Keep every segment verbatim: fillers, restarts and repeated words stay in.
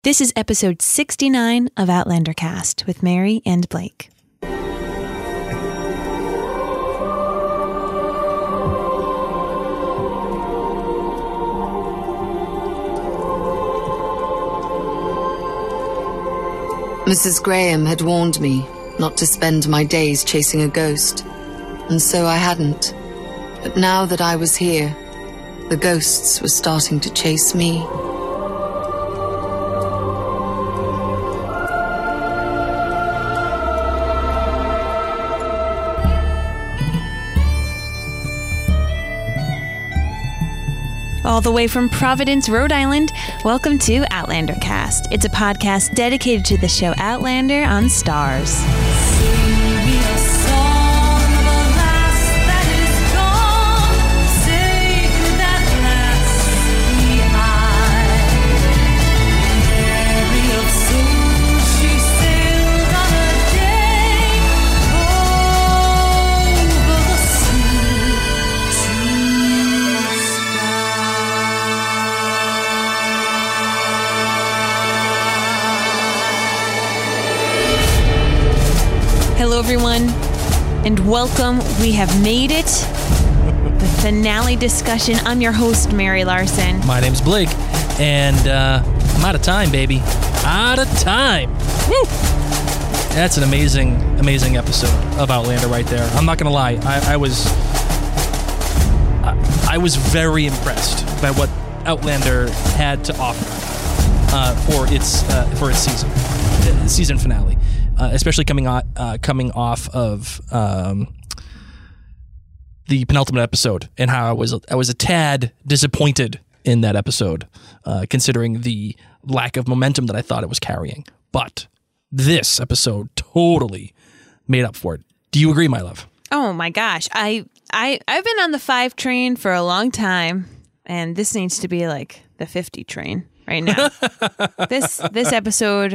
This is episode sixty-nine of Outlander Cast with Mary and Blake. Missus Graham had warned me not to spend my days chasing a ghost, and so I hadn't. But now that I was here, the ghosts were starting to chase me. All the way from Providence, Rhode Island, welcome to Outlander Cast. It's a podcast dedicated to the show Outlander on Starz. Hello, everyone, and welcome. We have made it. The finale discussion. I'm your host, Mary Larson. My name's Blake, and uh, I'm out of time, baby. Out of time. Woo! That's an amazing, amazing episode of Outlander right there. I'm not gonna lie. I, I was, I, I was very impressed by what Outlander had to offer uh, for its uh, for its season uh, season finale. Uh, especially coming on, uh, coming off of um, the penultimate episode, and how I was I was a tad disappointed in that episode, uh, considering the lack of momentum that I thought it was carrying. But this episode totally made up for it. Do you agree, my love? Oh my gosh, I I I've been on the five train for a long time, and this needs to be like the fifty train right now. this this episode.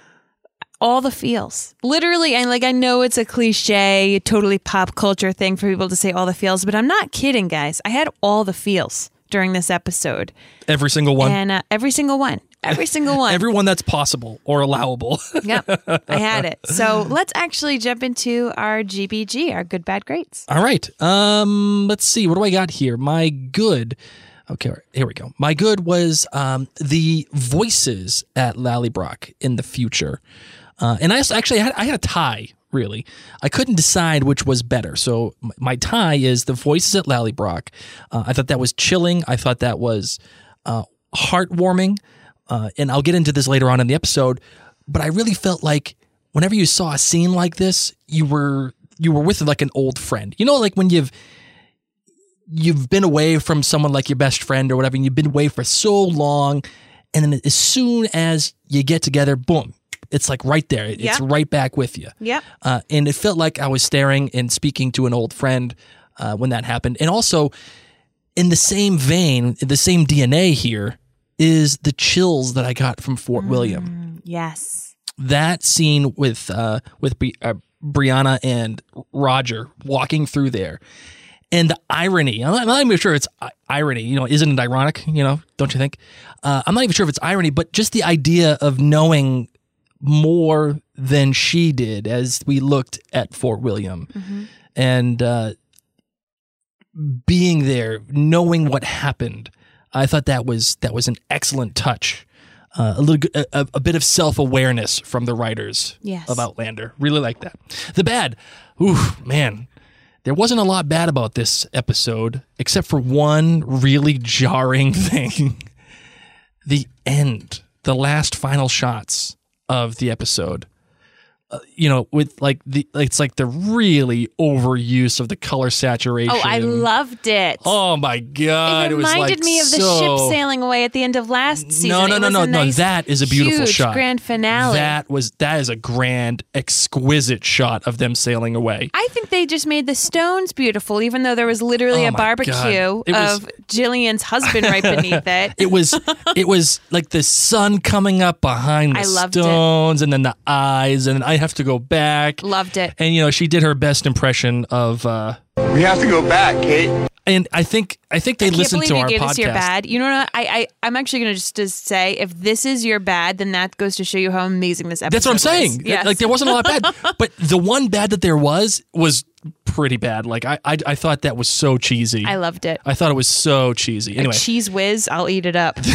All the feels. Literally, and like I know it's a cliche, totally pop culture thing for people to say all the feels, but I'm not kidding, guys. I had all the feels during this episode. Every single one? And uh, every single one. Every single one. Every one that's possible or allowable. Yep, I had it. So let's actually jump into our G B G, our good, bad, greats. All right. Um, let's see. What do I got here? My good... Okay, here we go. My good was um, the voices at Lallybroch in the future. Uh, and I actually had, I had a tie, really. I couldn't decide which was better. So my tie is the voices at Lallybroch. Uh, I thought that was chilling. I thought that was uh, heartwarming. Uh, and I'll get into this later on in the episode. But I really felt like whenever you saw a scene like this, you were you were with like an old friend. You know, like when you've you've been away from someone like your best friend or whatever, and you've been away for so long, and then as soon as you get together, boom. It's like right there. It's yep. right back with you. Yep. Uh, and it felt like I was staring and speaking to an old friend uh, when that happened. And also, in the same vein, the same D N A here is the chills that I got from Fort Mm, William. Yes. That scene with uh, with Bri- uh, Brianna and Roger walking through there. And the irony, I'm not, I'm not even sure it's irony, you know, isn't it ironic, you know, don't you think? Uh, I'm not even sure if it's irony, but just the idea of knowing more than she did as we looked at Fort William mm-hmm. and uh, being there, knowing what happened. I thought that was that was an excellent touch. Uh, a little, a, a bit of self-awareness from the writers yes. of Outlander. Really like that. The bad, ooh, man, there wasn't a lot bad about this episode except for one really jarring thing. The end, the last final shots of the episode, uh, you know, with like the, it's like the really overuse of the color saturation. Oh, I loved it. Oh my God. It reminded it was like me of the so... ship sailing away at the end of last season. No, no, it no, was no, a no. nice, That is a beautiful huge shot. Grand finale. That was, that is a grand, exquisite shot of them sailing away. I think they just made the stones beautiful, even though there was literally Oh a my barbecue God. It was- of Jillian's husband right beneath it. It was, it was like the sun coming up behind the I loved it. stones, and then the eyes, and I have to go back. Loved it. And you know, she did her best impression of. Uh, We have to go back, Kate. And I think I think they I can't listen believe to you our gave podcast. This your bad. You know what? I, I I'm actually going to just to say if this is your bad, then that goes to show you how amazing this episode. That's what I'm saying. was. Yes. Like there wasn't a lot bad, but the one bad that there was was pretty bad. Like I I, I thought that was so cheesy. I loved it. I thought it was so cheesy. Anyway, A cheese whiz, I'll eat it up.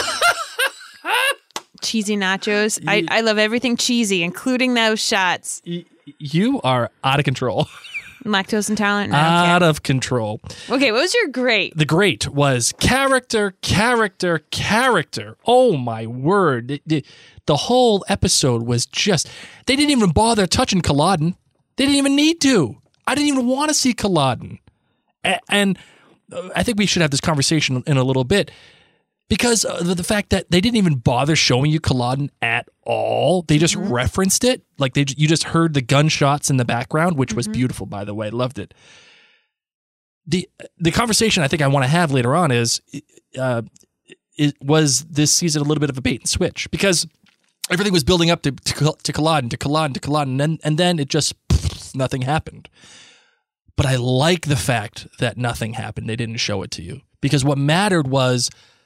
Cheesy nachos. I, I love everything cheesy, including those shots. y- you are out of control. Lactose intolerant? No, I don't Out care. of control. Okay, what was your great? The great was character, character, character. Oh my word. The, the, the whole episode was just, they didn't even bother touching Culloden. They didn't even need to. I didn't even want to see Culloden. A- and uh, I think we should have this conversation in a little bit because of the, the fact that they didn't even bother showing you Culloden at all. They just Mm-hmm. referenced it. Like they, you just heard the gunshots in the background, which Mm-hmm. was beautiful, by the way. Loved it. The the conversation I think I want to have later on is, uh, it was this season a little bit of a bait and switch because everything was building up to to, to Culloden, to Culloden, to Culloden, and then, and then it just nothing happened. But I like the fact that nothing happened. They didn't show it to you because what mattered was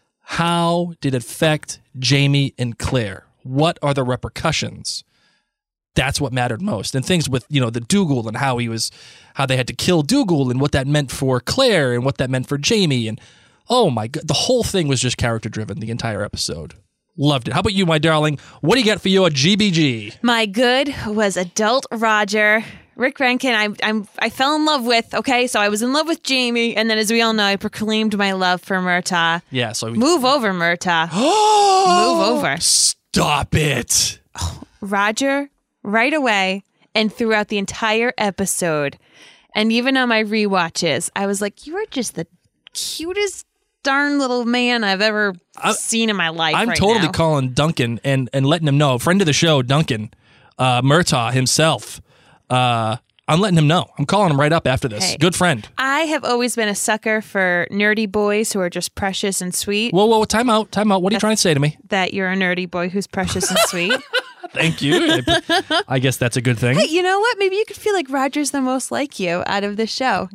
how did it affect Jamie and Claire? What are the repercussions? That's what mattered most. And things with, you know, the Dougal and how he was, how they had to kill Dougal and what that meant for Claire and what that meant for Jamie. And oh my God, the whole thing was just character driven, the entire episode. Loved it. How about you, my darling? What do you got for your G B G? My good was adult Roger. Rick Rankin, I, I'm, I fell in love with, okay? So I was in love with Jamie, and then as we all know, I proclaimed my love for Murtaugh. Yeah, so Move over, Murtaugh. Move over. Stop it. Roger, right away, and throughout the entire episode, and even on my rewatches, I was like, you are just the cutest darn little man I've ever I- seen in my life I'm right totally now. calling Duncan and, and letting him know, friend of the show, Duncan, uh, Murtaugh himself. Uh, I'm letting him know. I'm calling him right up after this. Hey. Good friend. I have always been a sucker for nerdy boys who are just precious and sweet. Whoa, whoa, time out, time out. What are you trying to say to me? That you're a nerdy boy who's precious and sweet. Thank you. I guess that's a good thing. Hey, you know what? Maybe you could feel like Roger's the most like you out of the show.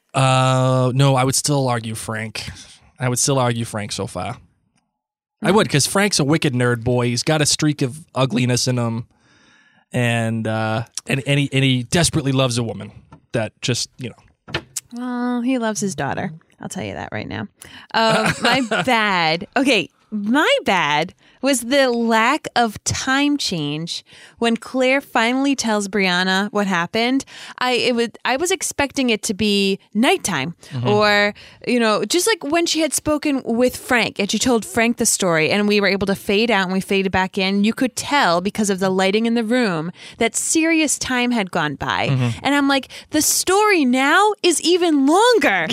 Uh, no, I would still argue Frank. I would still argue Frank so far. I would, because Frank's a wicked nerd boy. He's got a streak of ugliness in him. And, uh, and, and, he, and he desperately loves a woman that just, you know. Well, he loves his daughter. I'll tell you that right now. Uh, my bad. Okay, my bad was the lack of time change when Claire finally tells Brianna what happened. I it was I was expecting it to be nighttime, Mm-hmm. or you know, just like when she had spoken with Frank and she told Frank the story, and we were able to fade out and we faded back in. You could tell because of the lighting in the room that serious time had gone by, Mm-hmm. and I'm like, the story now is even longer.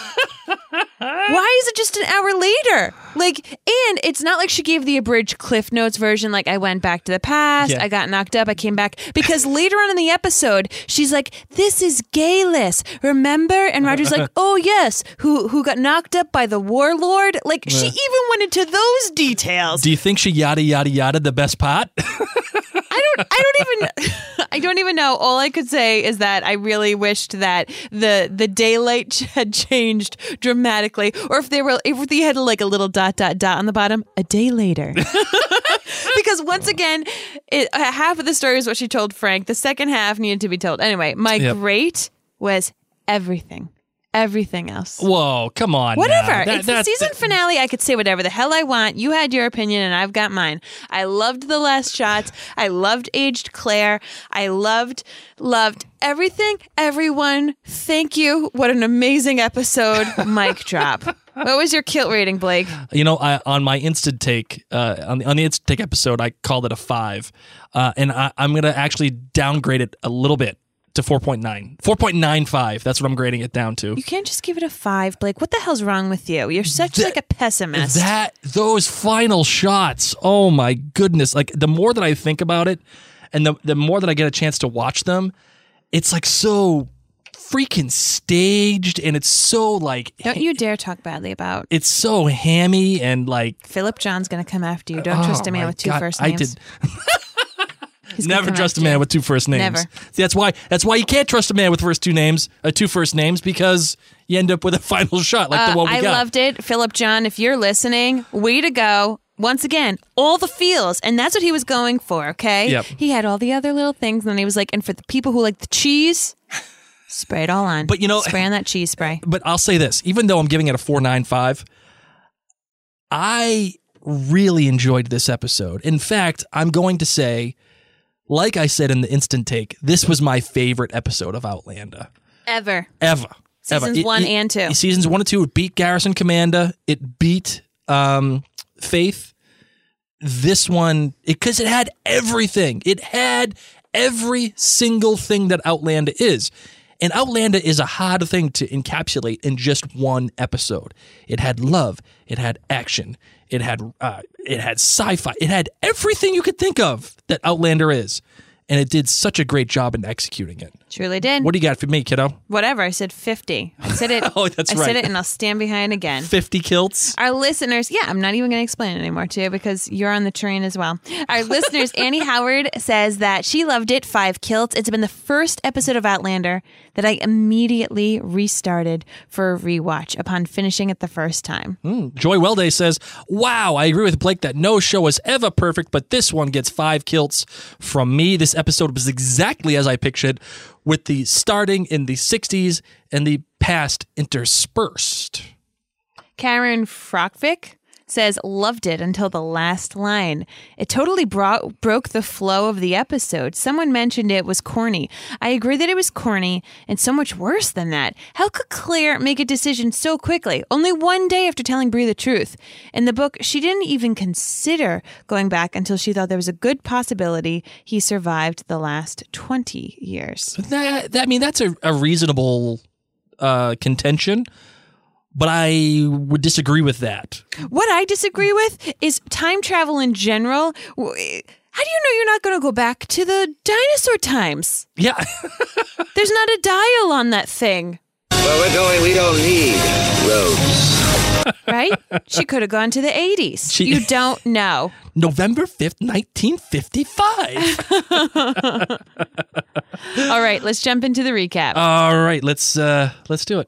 Why is it just an hour later? Like, and it's not like she gave the abridged Cliff Notes version, like I went back to the past, Yeah. I got knocked up, I came back. Because later on in the episode, she's like, this is Gayless, remember? And Roger's like, oh yes, who who got knocked up by the warlord? Like, she even went into those details. Do you think she yada, yada, yada the best part? I don't I don't even I don't even know. All I could say is that I really wished that the the daylight had changed dramatically, or if they were if they had like a little dot dot dot on the bottom, a day later. Because once again, it, half of the story is what she told Frank. The second half needed to be told. Anyway, my Yep. great was everything. Everything else. Whoa, come on. Whatever. now. That- It's the that- season that- finale. I could say whatever the hell I want. You had your opinion and I've got mine. I loved the last shots. I loved aged Claire. I loved, loved everything. Everyone. Thank you. What an amazing episode. Mic drop. What was your kilt rating, Blake? You know, I, on my instant take, uh, on the on the instant take episode, I called it a five, uh, and I, I'm gonna actually downgrade it a little bit to four point nine, four point nine five. That's what I'm grading it down to. You can't just give it a five, Blake. What the hell's wrong with you? You're such That- like a pessimist. That those final shots, oh my goodness! Like the more that I think about it, and the the more that I get a chance to watch them, it's like so freaking staged, and it's so like Don't you dare talk badly about it's so hammy and like Philip John's going to come after you. Don't oh trust a man my with two God, first I names. did. He's gonna Never come trust a after man you. with two first names. Never. See, that's why. That's why you can't trust a man with first two names, uh, two first names, because you end up with a final shot like Uh, the one we I got. loved it. Philip John, if you're listening, way to go. Once again, all the feels. And that's what he was going for, okay? Yep. He had all the other little things. And then he was like, and for the people who like the cheese, spray it all on. But you know- spray on that cheese spray. But I'll say this: even though I'm giving it a four nine five, I really enjoyed this episode. In fact, I'm going to say, like I said in the instant take, this was my favorite episode of Outlander Ever. ever. Seasons ever. It- one it- and two. Seasons one and two. It beat Garrison Commander. It beat um, Faith. This one, because it, it had everything. It had every single thing that Outlander is. And Outlander is a hard thing to encapsulate in just one episode. It had love. It had action. It had uh, it had sci-fi. It had everything you could think of that Outlander is. And it did such a great job in executing it. Truly did. What do you got for me, kiddo? Whatever. I said fifty. I said it. Oh, that's I right. said it and I'll stand behind again. fifty kilts? Our listeners, yeah, I'm not even going to explain it anymore to you because you're on the train as well. Our listeners, Annie Howard says that she loved it, five kilts. It's been the first episode of Outlander that I immediately restarted for a rewatch upon finishing it the first time. Mm. Joy Welday says, wow, I agree with Blake that no show is ever perfect, but this one gets five kilts from me. This episode was exactly as I pictured, with the starting in the sixties and the past interspersed. Karen Frockvik says, loved it until the last line. It totally brought, broke the flow of the episode. Someone mentioned it was corny. I agree that it was corny and so much worse than that. How could Claire make a decision so quickly, only one day after telling Bree the truth? In the book, she didn't even consider going back until she thought there was a good possibility he survived the last twenty years. That, that I mean, that's a, a reasonable uh, contention, but I would disagree with that. What I disagree with is time travel in general. W- How do you know you're not going to go back to the dinosaur times? Yeah. There's not a dial on that thing, Where we're going, we don't need roads. right? She could have gone to the eighties. She- You don't know. November fifth, nineteen fifty-five. All right, let's jump into the recap. All right, let's uh, let's do it.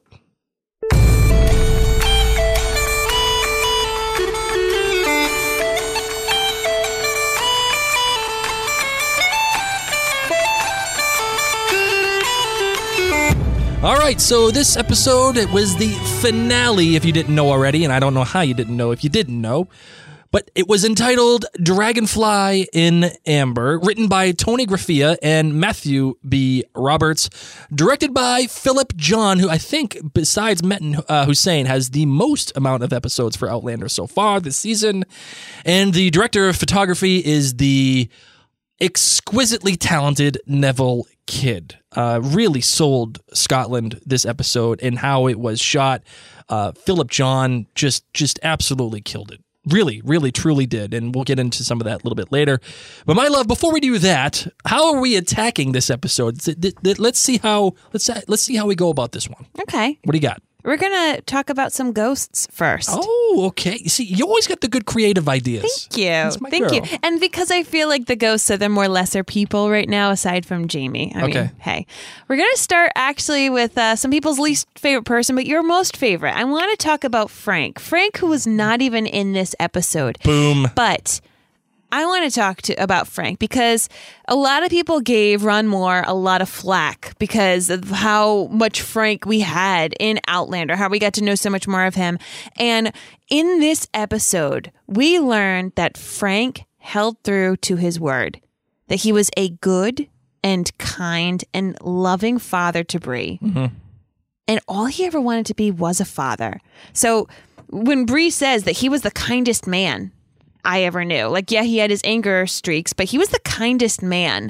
All right, so this episode, it was the finale, if you didn't know already, and I don't know how you didn't know if you didn't know, but it was entitled Dragonfly in Amber, written by Tony Graffia and Matthew B. Roberts, directed by Philip John, who I think, besides Metin uh, Hussein, has the most amount of episodes for Outlander so far this season, and the director of photography is the exquisitely talented Neville Kidd. Uh, really sold Scotland this episode and how it was shot. Uh, Philip John just just absolutely killed it. Really, really, truly did. And we'll get into some of that a little bit later. But my love, before we do that, how are we attacking this episode? Let's see how let's let's see how we go about this one. Okay. What do you got? We're going to talk about some ghosts first. Oh, okay. You see, you always get the good creative ideas. Thank you. That's my Thank girl. you. And because I feel like the ghosts are the more lesser people right now, aside from Jamie. I Okay. mean, hey. We're going to start actually with uh, some people's least favorite person, but your most favorite. I want to talk about Frank. Frank, who was not even in this episode. Boom. But I want to talk to about Frank because a lot of people gave Ron Moore a lot of flack because of how much Frank we had in Outlander, how we got to know so much more of him. And in this episode, we learned that Frank held through to his word, that he was a good and kind and loving father to Bree. Mm-hmm. And all he ever wanted to be was a father. So when Bree says that he was the kindest man I ever knew. Like, yeah, he had his anger streaks, but he was the kindest man.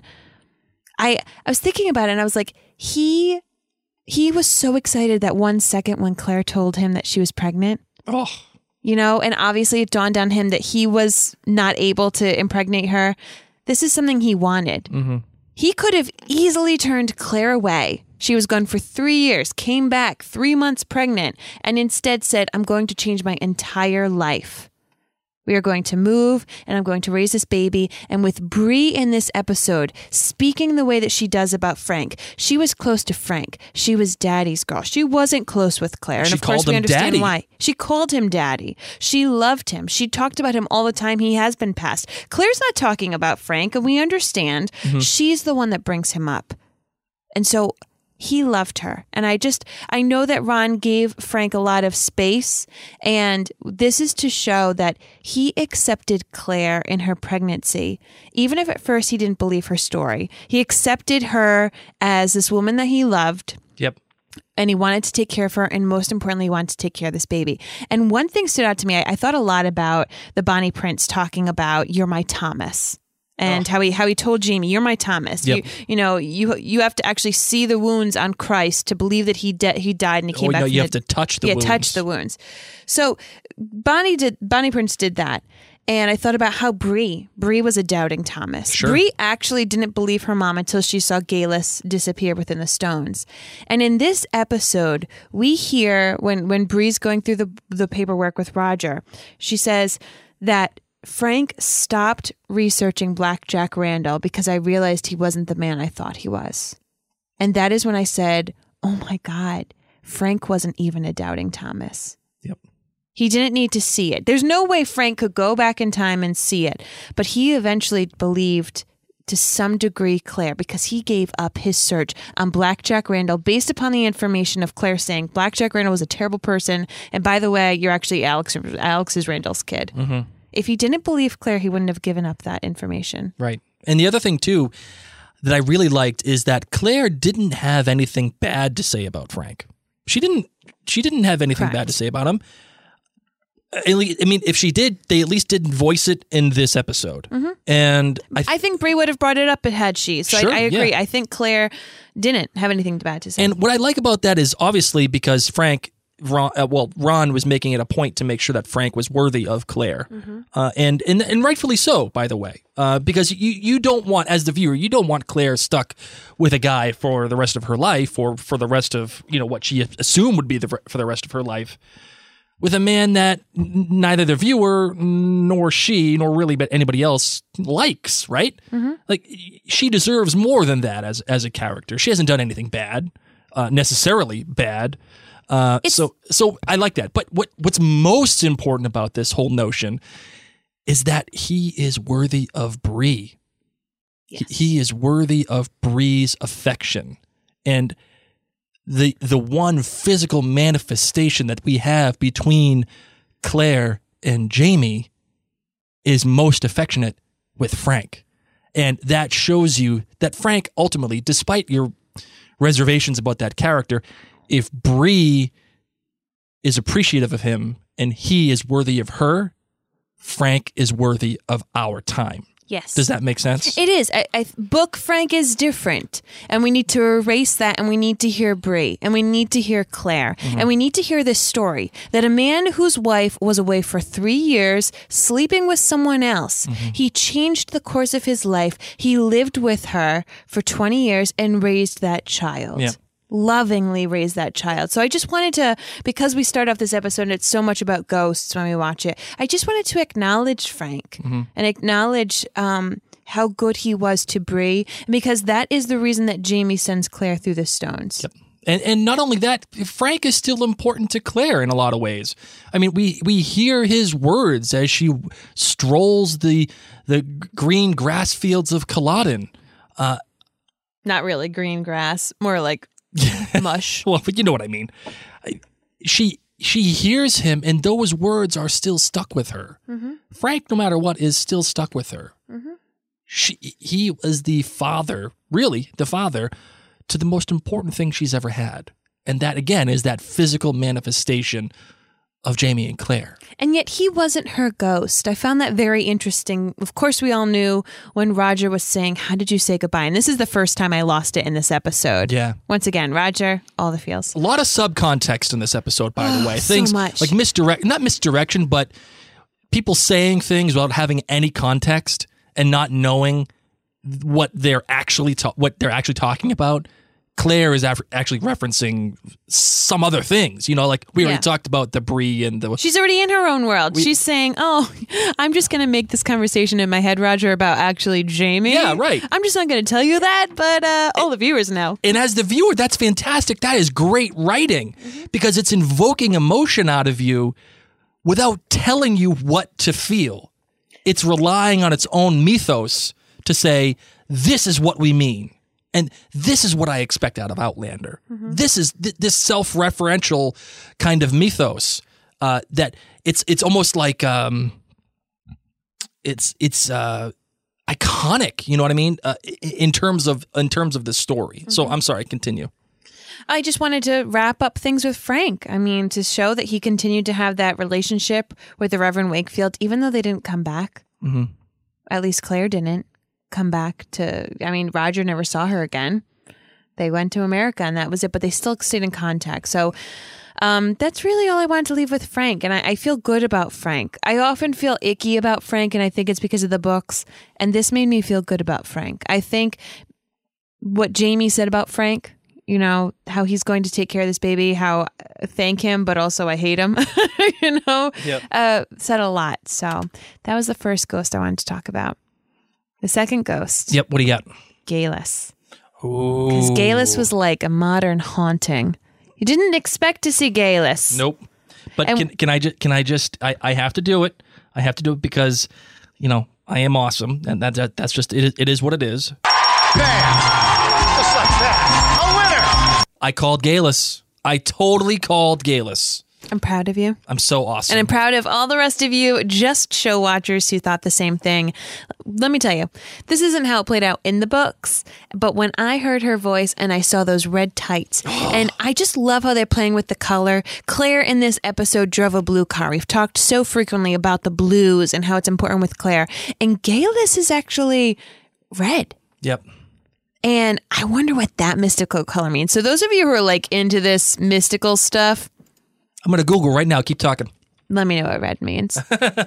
I I was thinking about it and I was like, he he was so excited that one second when Claire told him that she was pregnant. Oh. You know, and obviously it dawned on him that he was not able to impregnate her. This is something he wanted. Mm-hmm. He could have easily turned Claire away. She was gone for three years, came back three months pregnant, and instead said, I'm going to change my entire life. We are going to move, and I'm going to raise this baby. And with Bree in this episode, speaking the way that she does about Frank, she was close to Frank. She was daddy's girl. She wasn't close with Claire. And She of course, called we him understand daddy. why. She called him daddy. She loved him. She talked about him all the time. He has been passed. Claire's not talking about Frank, and we understand. Mm-hmm. She's the one that brings him up. And so he loved her. And I just, I know that Ron gave Frank a lot of space. And this is to show that he accepted Claire in her pregnancy. Even if at first he didn't believe her story, he accepted her as this woman that he loved. Yep. And he wanted to take care of her. And most importantly, he wanted to take care of this baby. And one thing stood out to me. I, I thought a lot about the Bonnie Prince talking about, "You're my Thomas." And oh. how he how he told Jamie, "You're my Thomas." Yep. You, you know, you you have to actually see the wounds on Christ to believe that he de- he died and he came oh, back. No, from you the, have to touch the yeah, wounds. touch the wounds. So Bonnie did Bonnie Prince did that, and I thought about how Bree Bree was a doubting Thomas. Sure. Bree actually didn't believe her mom until she saw Galus disappear within the stones. And in this episode, we hear when when Bree's going through the the paperwork with Roger, she says that Frank stopped researching Black Jack Randall because I realized he wasn't the man I thought he was. And that is when I said, oh my God, Frank wasn't even a doubting Thomas. Yep. He didn't need to see it. There's no way Frank could go back in time and see it. But he eventually believed to some degree Claire because he gave up his search on Black Jack Randall based upon the information of Claire saying Black Jack Randall was a terrible person. And by the way, you're actually Alex, Alex is Randall's kid. Mm-hmm. If he didn't believe Claire, he wouldn't have given up that information. Right. And the other thing, too, that I really liked is that Claire didn't have anything bad to say about Frank. She didn't She didn't have anything Correct. bad to say about him. I mean, if she did, they at least didn't voice it in this episode. Mm-hmm. And I, th- I think Bree would have brought it up had she. So Sure, I, I agree. yeah. I think Claire didn't have anything bad to say. And what I like about that is obviously because Frank, Ron, uh, well, Ron was making it a point to make sure that Frank was worthy of Claire, Mm-hmm. uh, and, and and rightfully so, by the way, uh, because you you don't want, as the viewer, you don't want Claire stuck with a guy for the rest of her life, or for the rest of you know what she assumed would be the for the rest of her life, with a man that n- neither the viewer nor she nor really but anybody else likes, right? Mm-hmm. Like she deserves more than that as as a character. She hasn't done anything bad, uh, necessarily bad. Uh, so so I like that. But what what's most important about this whole notion is that he is worthy of Bree. Yes. He, he is worthy of Bree's affection. And the the one physical manifestation that we have between Claire and Jamie is most affectionate with Frank. And that shows you that Frank ultimately, despite your reservations about that character, if Bree is appreciative of him and he is worthy of her, Frank is worthy of our time. Yes. Does that make sense? It is. I, I, book Frank is different, and we need to erase that, and we need to hear Bree, and we need to hear Claire, Mm-hmm. and we need to hear this story that a man whose wife was away for three years, sleeping with someone else, Mm-hmm. he changed the course of his life. He lived with her for twenty years and raised that child. Yeah. Lovingly raised that child. So I just wanted to, because we start off this episode and it's so much about ghosts when we watch it, I just wanted to acknowledge Frank Mm-hmm. and acknowledge um, how good he was to Bree, because that is the reason that Jamie sends Claire through the stones. Yep. And and not only that, Frank is still important to Claire in a lot of ways. I mean, we we hear his words as she strolls the the green grass fields of Culloden. Uh, Not really green grass, more like mush. well, but you know what I mean. I- She she hears him, and those words are still stuck with her. Mm-hmm. Frank, no matter what, is still stuck with her. Mm-hmm. She he was the father, really the father, to the most important thing she's ever had, and that again is that physical manifestation of Jamie and Claire. And yet he wasn't her ghost. I found that very interesting. Of course, we all knew when Roger was saying, "How did you say goodbye?" And this is the first time I lost it in this episode. Yeah. Once again, Roger, all the feels. A lot of subcontext in this episode, by the way. So Things much. like misdirect, not misdirection, but people saying things without having any context and not knowing what they're actually ta- what they're actually talking about. Claire is af- actually referencing some other things. You know, like we already Yeah. talked about the Bree and the. She's already in her own world. She's saying, "Oh, I'm just going to make this conversation in my head, Roger, about actually Jamie." Yeah, right. I'm just not going to tell you that, but uh, all the viewers know. And as the viewer, that's fantastic. That is great writing Mm-hmm. because it's invoking emotion out of you without telling you what to feel. It's relying on its own mythos to say, this is what we mean. And this is what I expect out of Outlander. Mm-hmm. This is th- this self-referential kind of mythos uh, that it's it's almost like um, it's it's uh, iconic. You know what I mean? Uh, in terms of in terms of the story. Mm-hmm. So I'm sorry. Continue. I just wanted to wrap up things with Frank. I mean, to show that he continued to have that relationship with the Reverend Wakefield, even though they didn't come back. Mm-hmm. At least Claire didn't come back to, I mean, Roger never saw her again. They went to America and that was it, but they still stayed in contact. So um, that's really all I wanted to leave with Frank. And I, I feel good about Frank. I often feel icky about Frank, and I think it's because of the books. And this made me feel good about Frank. I think what Jamie said about Frank, you know, how he's going to take care of this baby, how I thank him, but also I hate him, you know, Yep. uh, said a lot. So that was the first ghost I wanted to talk about. The second ghost, Yep. What do you got? Galus. Ooh. Because Galus was like a modern haunting. You didn't expect to see Galus. Nope. But And- can can I just can I just I, I have to do it. I have to do it because, you know, I am awesome, and that, that that's just it. Is, it is what it is. Bam! Just like that. A winner! I called Galus. I totally called Galus. I'm proud of you. I'm so awesome. And I'm proud of all the rest of you, just show watchers who thought the same thing. Let me tell you, this isn't how it played out in the books, but when I heard her voice and I saw those red tights, and I just love how they're playing with the color. Claire in this episode drove a blue car. We've talked so frequently about the blues and how it's important with Claire. And Galus is actually red. Yep. And I wonder what that mystical color means. So those of you who are like into this mystical stuff, I'm gonna Google right now. Keep talking. let me know what red means.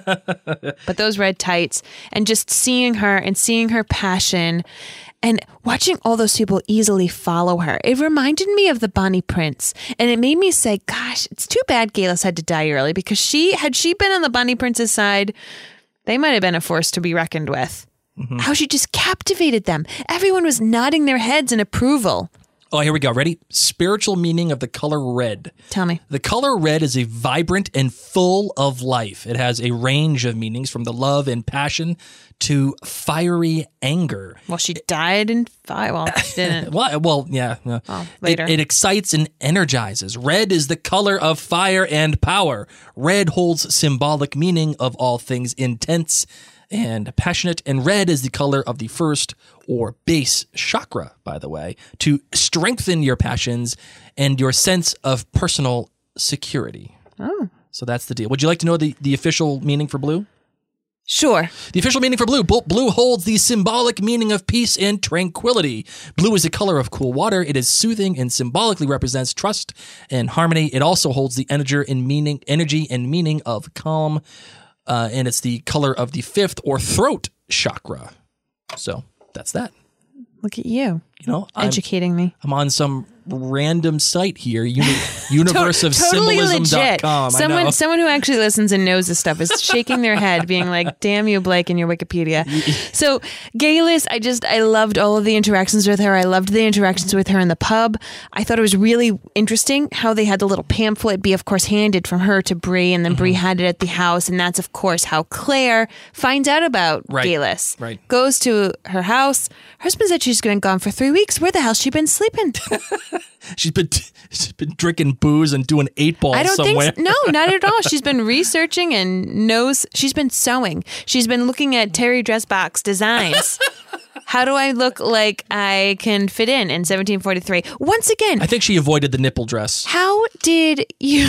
But those red tights and just seeing her and seeing her passion and watching all those people easily follow her. It reminded me of the Bonnie Prince. And it made me say, gosh, it's too bad Galus had to die early, because she had she been on the Bonnie Prince's side, they might have been a force to be reckoned with. Mm-hmm. How she just captivated them. Everyone was nodding their heads in approval. Oh, here we go. Ready? Spiritual meaning of the color red. Tell me. The color red is a vibrant and full of life. It has a range of meanings from the love and passion to fiery anger. Well, she died in five. Well, she didn't. Well, well yeah. yeah. Oh, later. It, it excites and energizes. Red is the color of fire and power. Red holds symbolic meaning of all things intense and passionate, and red is the color of the first or base chakra, by the way, to strengthen your passions and your sense of personal security. Oh. So that's the deal. Would you like to know the, the official meaning for blue? Sure. The official meaning for blue. Blue holds the symbolic meaning of peace and tranquility. Blue is the color of cool water. It is soothing and symbolically represents trust and harmony. It also holds the energy and meaning, energy and meaning of calm. Uh, and it's the color of the fifth or throat chakra. So that's that. Look at you. You know, I'm, Educating me. I'm on some random site here, uni- universe of symbolism dot com. Someone, I know. someone who actually listens and knows this stuff is shaking their head, being like, "Damn you, Blake, and your Wikipedia." So, Galus, I just, I loved all of the interactions with her. I loved the interactions with her in the pub. I thought it was really interesting how they had the little pamphlet be, of course, handed from her to Bree, and then Mm-hmm. Bree had it at the house, and that's, of course, how Claire finds out about Right. Galus. Right. Goes to her house. Her husband said she's been gone for three weeks. Where the hell's she been sleeping? She's been she's been drinking booze and doing eight ball I don't somewhere. think so. No, not at all. She's been researching and knows. She's been sewing. She's been looking at Terry Dressbox designs. How do I look like I can fit in in seventeen forty-three? Once again, I think she avoided the nipple dress. how did you?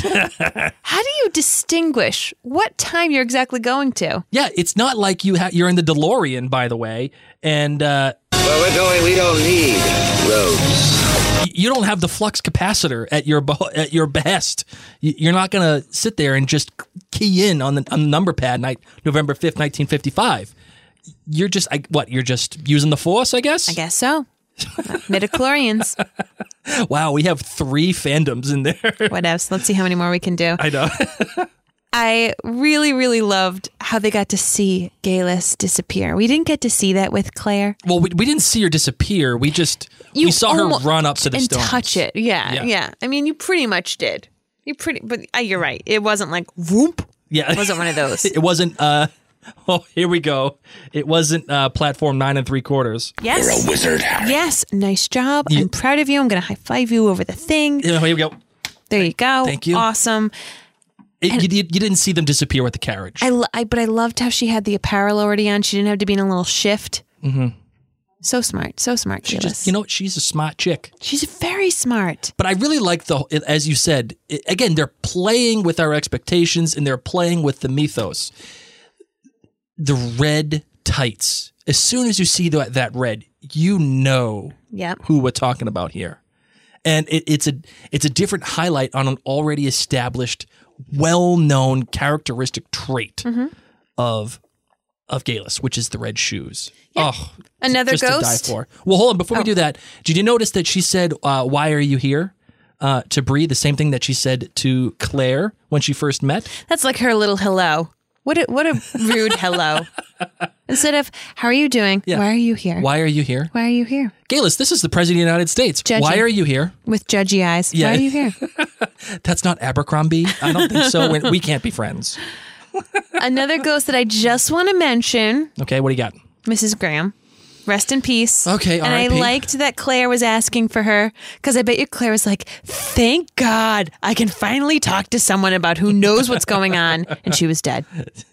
How do you distinguish what time you're exactly going to? Yeah, it's not like you ha- you're in the DeLorean, by the way, and uh, Where we're going, we don't need roads. y- you don't have the flux capacitor at your bo- at your behest. Y- You're not gonna sit there and just key in on the, on the number pad, night November fifth, nineteen fifty-five. You're just I, what? You're just using the force, I guess. I guess so. Midichlorians. Wow, we have three fandoms in there. What else? Let's see how many more we can do. I know. I really, really loved how they got to see Galus disappear. We didn't get to see that with Claire. Well, we, we didn't see her disappear. We just we saw her almost- run up to the and stone. touch it. Yeah, Yeah. yeah, I mean, you pretty much did. You pretty, but uh, you're right. It wasn't like whoop. Yeah, It wasn't one of those. It wasn't. uh Oh, here we go. It wasn't uh platform nine and three quarters. Yes, You're a wizard, Harry. yes, nice job. I'm proud of you. I'm gonna high five you over the thing. Yeah, here we go. There you go. Thank you. Awesome. It, you, you didn't see them disappear with the carriage. I, lo- I but I loved how she had the apparel already on. She didn't have to be in a little shift. Mm-hmm. So smart, so smart. She Galus. just, you know, she's a smart chick. She's very smart. But I really like the, as you said, it, again, they're playing with our expectations and they're playing with the mythos. The red tights. As soon as you see that, that red, you know Yep. who we're talking about here. And it, it's a it's a different highlight on an already established, well-known characteristic trait Mm-hmm. of of Galus, which is the red shoes. Oh, Another just ghost? to die for. Well, hold on. Before we Oh. do that, did you notice that she said, uh, "Why are you here?" Uh, to Bree, the same thing that she said to Claire when she first met. That's like her little hello. What a, what a rude hello. Instead of, how are you doing? Yeah. Why are you here? Why are you here, Why are you here? Galus? This is the president of the United States. Judgy. Why are you here? With judgy eyes. Yeah. Why are you here? That's not Abercrombie. I don't think so. We- we can't be friends. Another ghost that I just want to mention, Okay, what do you got? Missus Graham. Rest in peace. Okay, And I R I P. liked that Claire was asking for her because I bet you Claire was like, thank God I can finally talk to someone about who knows what's going on. And she was dead.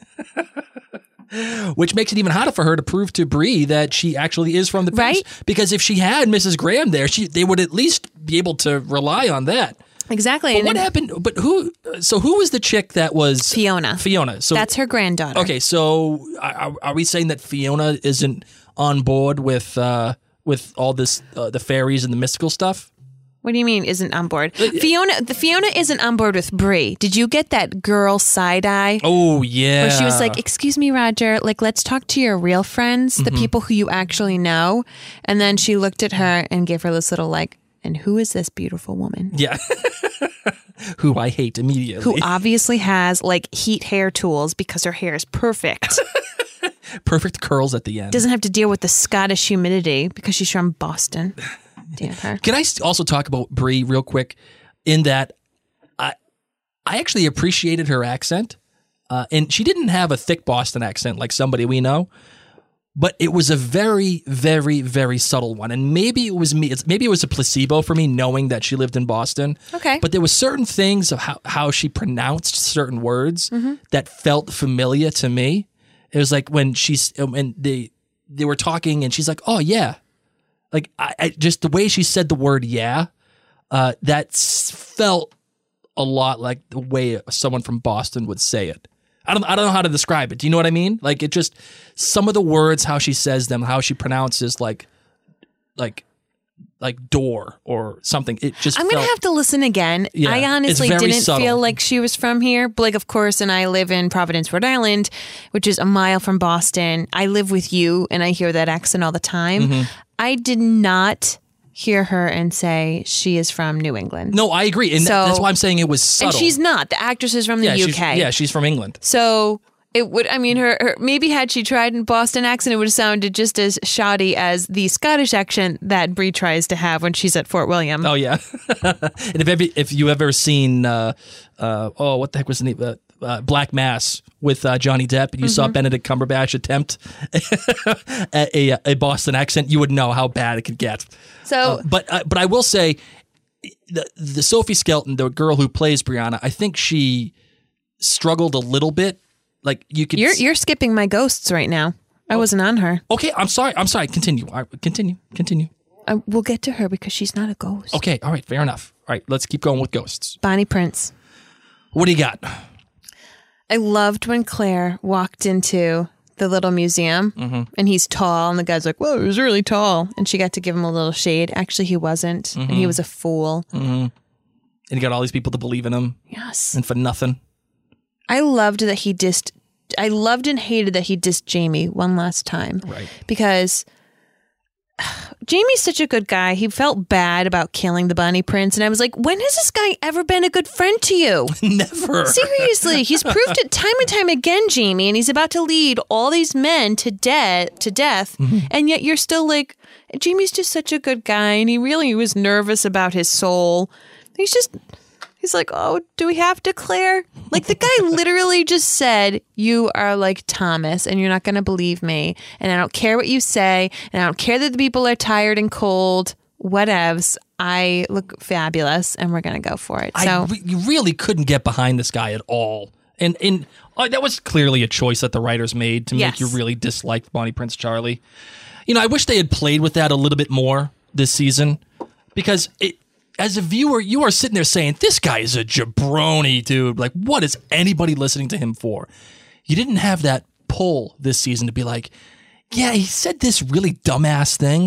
Which makes it even harder for her to prove to Bree that she actually is from the past. Right? Because if she had Missus Graham there, she they would at least be able to rely on that. Exactly. But And what then happened? But who? So who was the chick that was Fiona. Fiona. So That's her granddaughter. okay. So are, are we saying that Fiona isn't on board with uh, with all this uh, the fairies and the mystical stuff? What do you mean isn't on board? Fiona the Fiona isn't on board with Bree. Did you get that girl side eye? Oh yeah. Where she was like, excuse me, Roger, like, let's talk to your real friends, the people who you actually know. And then she looked at her and gave her this little, like, and who is this beautiful woman? yeah. Who I hate immediately. Who obviously has, like, heat hair tools because her hair is perfect. Perfect curls at the end. Doesn't have to deal with the Scottish humidity because she's from Boston. Damn her. Can I s- also talk about Brie real quick? In that, I I actually appreciated her accent, uh, and she didn't have a thick Boston accent like somebody we know, but it was a very, very, very subtle one. And maybe it was me. It's, maybe it was a placebo for me knowing that she lived in Boston. Okay. But there were certain things of how how she pronounced certain words Mm-hmm. that felt familiar to me. It was like when she's and they they were talking, and she's like, "Oh yeah." Like, I, I just the way she said the word "yeah," uh, that s- felt a lot like the way someone from Boston would say it. I don't, I don't know how to describe it. Do you know what I mean? Like, it just some of the words, how she says them, how she pronounces like, like, like door or something. It just I'm going to felt- have to listen again. Yeah, I honestly it's very didn't subtle. feel like she was from here. Blake, of course, and I live in Providence, Rhode Island, which is a mile from Boston. I live with you, and I hear that accent all the time. Mm-hmm. I did not hear her and say she is from New England. No, I agree, and So- that's why I'm saying it was subtle. And she's not. The actress is from the yeah, U she's, K. yeah, she's from England. So it would, I mean, her, her maybe had she tried in Boston accent, it would have sounded just as shoddy as the Scottish accent that Brie tries to have when she's at Fort William. Oh yeah, and if ever, if you ever seen uh, uh, oh what the heck was the name uh, uh, Black Mass with uh, Johnny Depp, and you saw Benedict Cumberbatch attempt a, a, a Boston accent, you would know how bad it could get. So, Uh, but uh, but I will say, the the Sophie Skelton, the girl who plays Brianna, I think she struggled a little bit. Like you could, you're s- you're skipping my ghosts right now. I wasn't on her. okay. I'm sorry. I'm sorry. Continue. All right, continue. Continue. I, we'll get to her because she's not a ghost. Okay. All right. Fair enough. All right. Let's keep going with ghosts. Bonnie Prince. What do you got? I loved when Claire walked into the little museum and he's tall and the guy's like, whoa, he was really tall. And she got to give him a little shade. Actually, he wasn't. And he was a fool. And you got all these people to believe in him, Yes. and for nothing. I loved that he dissed, I loved and hated that he dissed Jamie one last time. Right. Because Jamie's such a good guy. He felt bad about killing the bunny prince. And I was like, when has this guy ever been a good friend to you? Never. Seriously, he's proved it time and time again, Jamie. And he's about to lead all these men to, de- to death. Mm-hmm. And yet you're still like, Jamie's just such a good guy. And he really was nervous about his soul. He's just... He's like, oh, do we have to, Claire? Like, the guy literally just said, you are like Thomas, and you're not going to believe me. And I don't care what you say. And I don't care that the people are tired and cold. Whatevs. I look fabulous, and we're going to go for it. So I re- you really couldn't get behind this guy at all. And and uh, that was clearly a choice that the writers made to make yes. you really dislike Bonnie Prince Charlie. You know, I wish they had played with that a little bit more this season, because it, as a viewer, you are sitting there saying, this guy is a jabroni, dude. Like, what is anybody listening to him for? You didn't have that pull this season to be like, yeah, he said this really dumbass thing,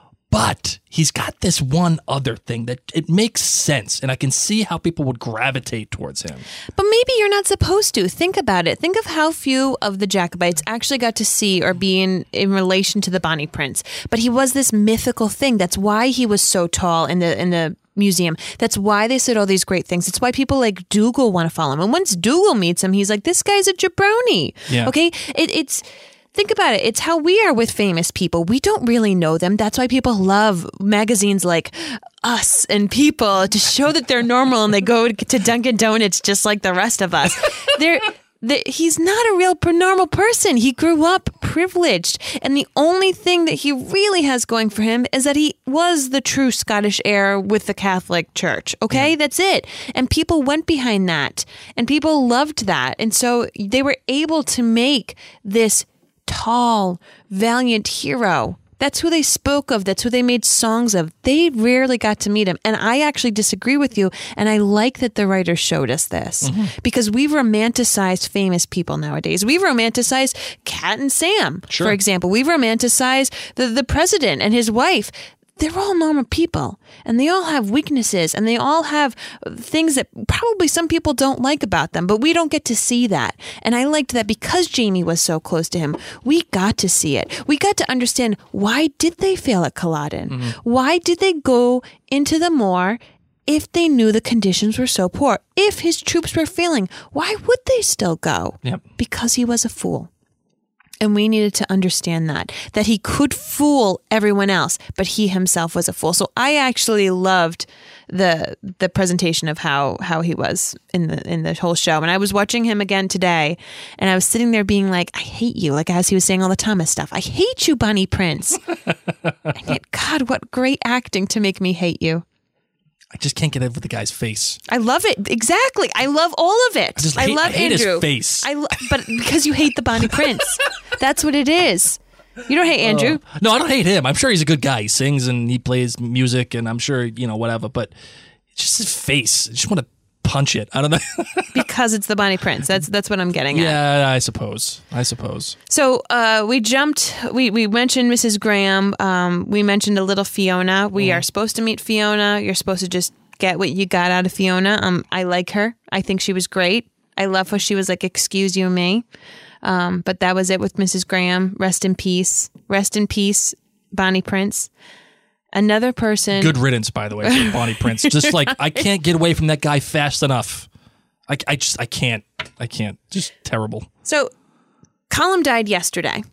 but he's got this one other thing that it makes sense, and I can see how people would gravitate towards him. But maybe you're not supposed to. Think about it. Think of how few of the Jacobites actually got to see or be in, in relation to the Bonnie Prince. But he was this mythical thing. That's why he was so tall in the in the museum. That's why they said all these great things. It's why people like Dougal want to follow him. And once Dougal meets him, he's like, this guy's a jabroni. Yeah. Okay? It, it's... Think about it. It's how we are with famous people. We don't really know them. That's why people love magazines like Us and People to show that they're normal and they go to Dunkin' Donuts just like the rest of us. They're, they, he's not a real normal person. He grew up privileged. And the only thing that he really has going for him is that he was the true Scottish heir with the Catholic Church. Okay? Yeah. That's it. And people went behind that. And people loved that. And so they were able to make this tall, valiant hero. That's who they spoke of. That's who they made songs of. They rarely got to meet him. And I actually disagree with you. And I like that the writers showed us this mm-hmm. because we've romanticized famous people nowadays. We've romanticized Cat and Sam, sure. for example. We've romanticized the, the president and his wife. They're all normal people, and they all have weaknesses, and they all have things that probably some people don't like about them, but we don't get to see that. And I liked that because Jamie was so close to him, we got to see it. We got to understand, why did they fail at Culloden? Mm-hmm. Why did they go into the moor if they knew the conditions were so poor? If his troops were failing, why would they still go? Yep. Because he was a fool. And we needed to understand that, that he could fool everyone else, but he himself was a fool. So I actually loved the the presentation of how how he was in the in the whole show. And I was watching him again today, and I was sitting there being like, I hate you, like as he was saying all the Thomas stuff. I hate you, Bonnie Prince. And yet, God, what great acting to make me hate you. I just can't get over the guy's face. I love it. Exactly. I love all of it. I, just I hate, love I hate Andrew. his face. I lo- but because you hate the Bonnie Prince. That's what it is. You don't hate Andrew. Uh, no, I don't hate him. I'm sure he's a good guy. He sings and he plays music, and I'm sure, you know, whatever. But it's just his face. I just want to punch it. I don't know. Because it's the Bonnie Prince. That's that's what I'm getting at. Yeah, I suppose. I suppose. So uh, we jumped. We we mentioned Missus Graham. Um, we mentioned a little Fiona. We mm. are supposed to meet Fiona. You're supposed to just get what you got out of Fiona. Um, I like her. I think she was great. I love how she was like, "Excuse you, me." Um, but that was it with Missus Graham. Rest in peace. Rest in peace, Bonnie Prince. Another person. Good riddance, by the way, for Bonnie Prince. Just like, I can't get away from that guy fast enough. I, I just, I can't. I can't. Just terrible. So, Colm died yesterday.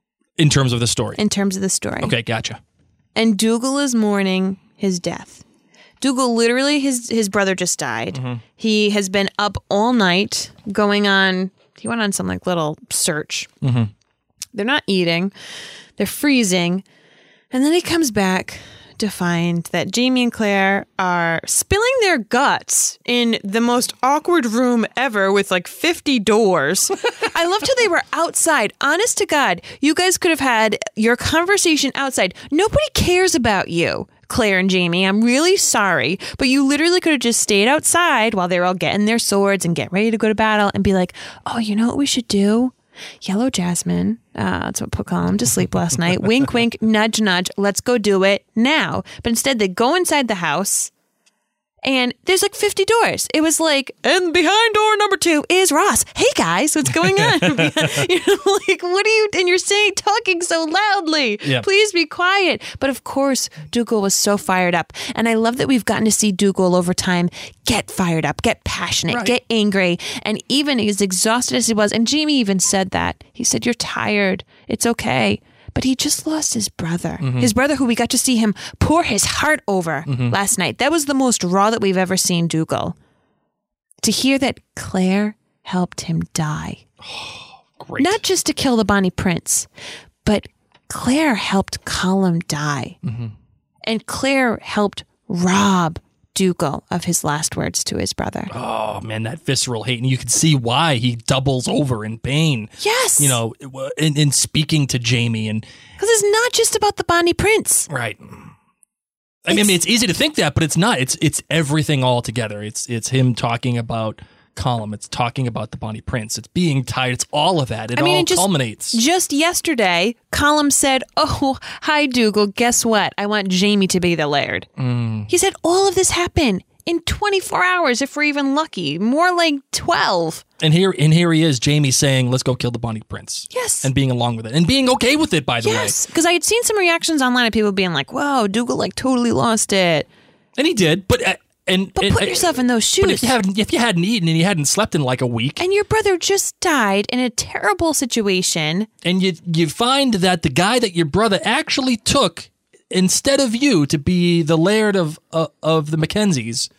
In terms of the story. In terms of the story. Okay, gotcha. And Dougal is mourning his death. Dougal, literally, his, his brother just died. Mm-hmm. He has been up all night going on. He went on some like little search. Mm-hmm. They're not eating. They're freezing. And then he comes back to find that Jamie and Claire are spilling their guts in the most awkward room ever with like fifty doors. I loved how they were outside. Honest to God, you guys could have had your conversation outside. Nobody cares about you, Claire and Jamie. I'm really sorry, but you literally could have just stayed outside while they were all getting their swords and get ready to go to battle and be like, oh, you know what we should do? Yellow Jasmine. Uh, that's what put Colm to sleep last night. Wink, wink, nudge, nudge. Let's go do it now. But instead, they go inside the house And there's like fifty doors. It was like, and behind door number two is Ross. Hey guys, what's going on? You know, like, what are you, and you're saying, talking so loudly. Yeah. Please be quiet. But of course, Dougal was so fired up. And I love that we've gotten to see Dougal over time get fired up, get passionate, Right. get angry. And even as exhausted as he was, and Jamie even said that. He said, you're tired. It's okay. But he just lost his brother. Mm-hmm. His brother, who we got to see him pour his heart over Mm-hmm. last night. That was the most raw that we've ever seen Dougal. To hear that Claire helped him die. Great. Not just to kill the Bonnie Prince, but Claire helped Colum die. Mm-hmm. And Claire helped rob Dougal of his last words to his brother. Oh, man, that visceral hate. And you can see why he doubles over in pain. Yes. You know, in, in speaking to Jamie. And Because it's not just about the Bonnie Prince. right. I mean, it's easy to think that, but it's not. It's it's everything all together. It's it's him talking about Colum. It's talking about the Bonnie Prince. It's being tired. It's all of that. It I mean, all it just- culminates. Just yesterday, Colum said, oh, hi, Dougal. Guess what? I want Jamie to be the Laird. Mm. He said all of this happened in twenty-four hours, if we're even lucky. More like twelve. And here and here he is, Jamie saying, let's go kill the Bonnie Prince. Yes. And being along with it. And being okay with it, by the Yes. Because I had seen some reactions online of people being like, wow, Dougal like totally lost it. way. And he did. But uh, and But and- put yourself in those shoes. But if you hadn't if you hadn't eaten and you hadn't slept in like a week, And your brother just died in a terrible situation. and you you find that the guy that your brother actually took instead of you to be the laird of uh, of the Mackenzies,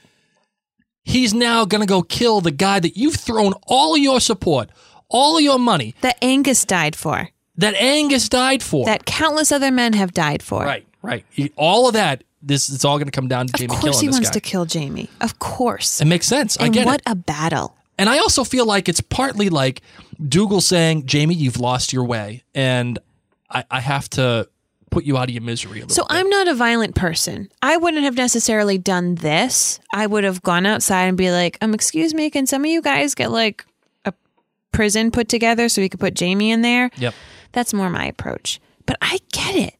he's now gonna go kill the guy that you've thrown all your support, all your money, That Angus died for. that Angus died for. That countless other men have died for. right, right. He- all of that. This it's all gonna come down to Of Jamie course killing he this wants guy. to kill Jamie. Of course. It makes sense. I And get what it. a battle. And I also feel like it's partly like Dougal saying, Jamie, you've lost your way, and I, I have to put you out of your misery a little So bit. I'm not a violent person. I wouldn't have necessarily done this. I would have gone outside and be like, um, excuse me, can some of you guys get like a prison put together so we could put Jamie in there? Yep. That's more my approach. But I get it.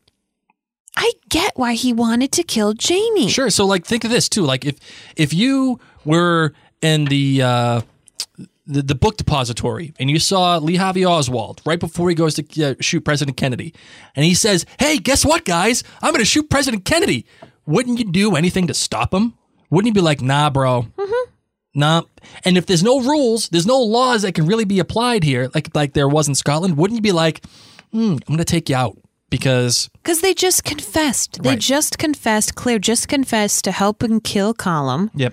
I get why he wanted to kill Jamie. Sure. So, like, think of this too. Like, if if you were in the uh, the, the book depository and you saw Lee Harvey Oswald right before he goes to uh, shoot President Kennedy, and he says, "Hey, guess what, guys? I'm going to shoot President Kennedy." Wouldn't you do anything to stop him? Wouldn't you be like, "Nah, bro, mm-hmm. nah"? And if there's no rules, there's no laws that can really be applied here, like like there was in Scotland, wouldn't you be like, hmm, "I'm going to take you out"? Because Because they just confessed. They Right. just confessed. Claire just confessed to helping kill Colum. yep.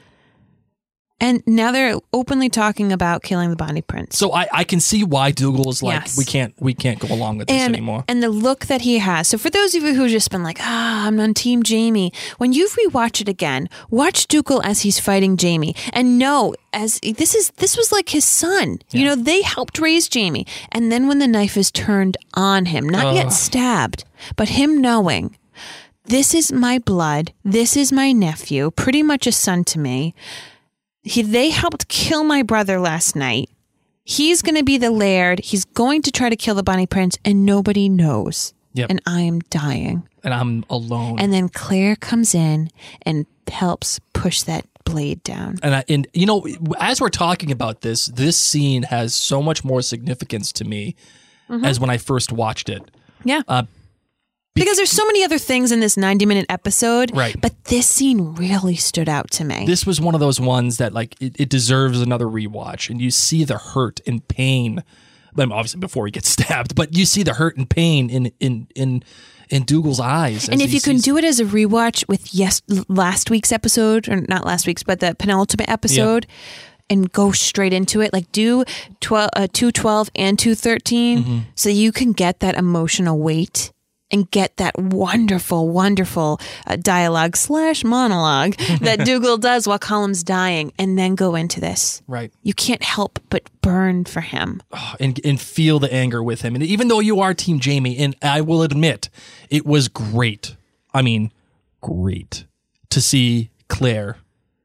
And now they're openly talking about killing the Bonnie Prince. So I, I can see why Dougal is like, Yes. we can't we can't go along with this and, anymore. and the look that he has. So for those of you who've just been like, ah, I'm on Team Jamie. When you rewatch it again, watch Dougal as he's fighting Jamie, and know as this is this was like his son. You know, they helped raise Jamie, and then when the knife is turned on him, not yet stabbed, but him knowing this is my blood, this is my nephew, pretty much a son to me. He, they helped kill my brother last night. He's going to be the Laird. He's going to try to kill the Bonnie Prince, and nobody knows. Yep. And I am dying. And I'm alone. And then Claire comes in and helps push that blade down. And I, and you know, as we're talking about this, this scene has so much more significance to me as when I first watched it. Yeah. Uh, because there's so many other things in this ninety minute episode. Right. But this scene really stood out to me. This was one of those ones that like it, it deserves another rewatch, and you see the hurt and pain. I mean, obviously before he gets stabbed, but you see the hurt and pain in in in in Dougal's eyes. and if you can do it as a rewatch with yes last week's episode, or not last week's, but the penultimate episode, and go straight into it, like do twelve, uh, two twelve and two thirteen, Mm-hmm. so you can get that emotional weight and get that wonderful, wonderful uh, dialogue slash monologue that Dougal does while Colum's dying, and then go into this. right. You can't help but burn for him. and and feel the anger with him. And even though you are Team Jamie, and I will admit, it was great. I mean, great to see Claire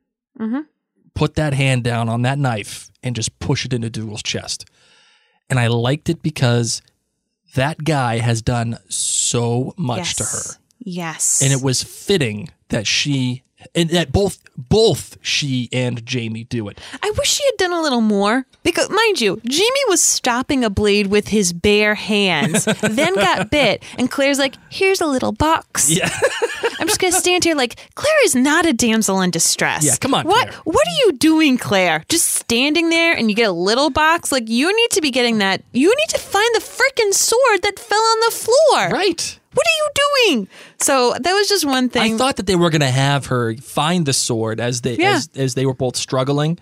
put that hand down on that knife and just push it into Dougal's chest. And I liked it because that guy has done so much yes. to her. Yes. And it was fitting that she and that both both she and Jamie do it. I wish she had done a little more because, mind you, Jamie was stopping a blade with his bare hands, then got bit, and Claire's like, "Here's a little box." Yeah. I'm just gonna stand here like Claire is not a damsel in distress. Yeah, come on, What Claire. What are you doing, Claire? Just standing there and you get a little box? Like you need to be getting that. You need to find the frickin' sword that fell on the floor. Right. What are you doing? So that was just one thing. I thought that they were going to have her find the sword as they Yeah. as, as they were both struggling,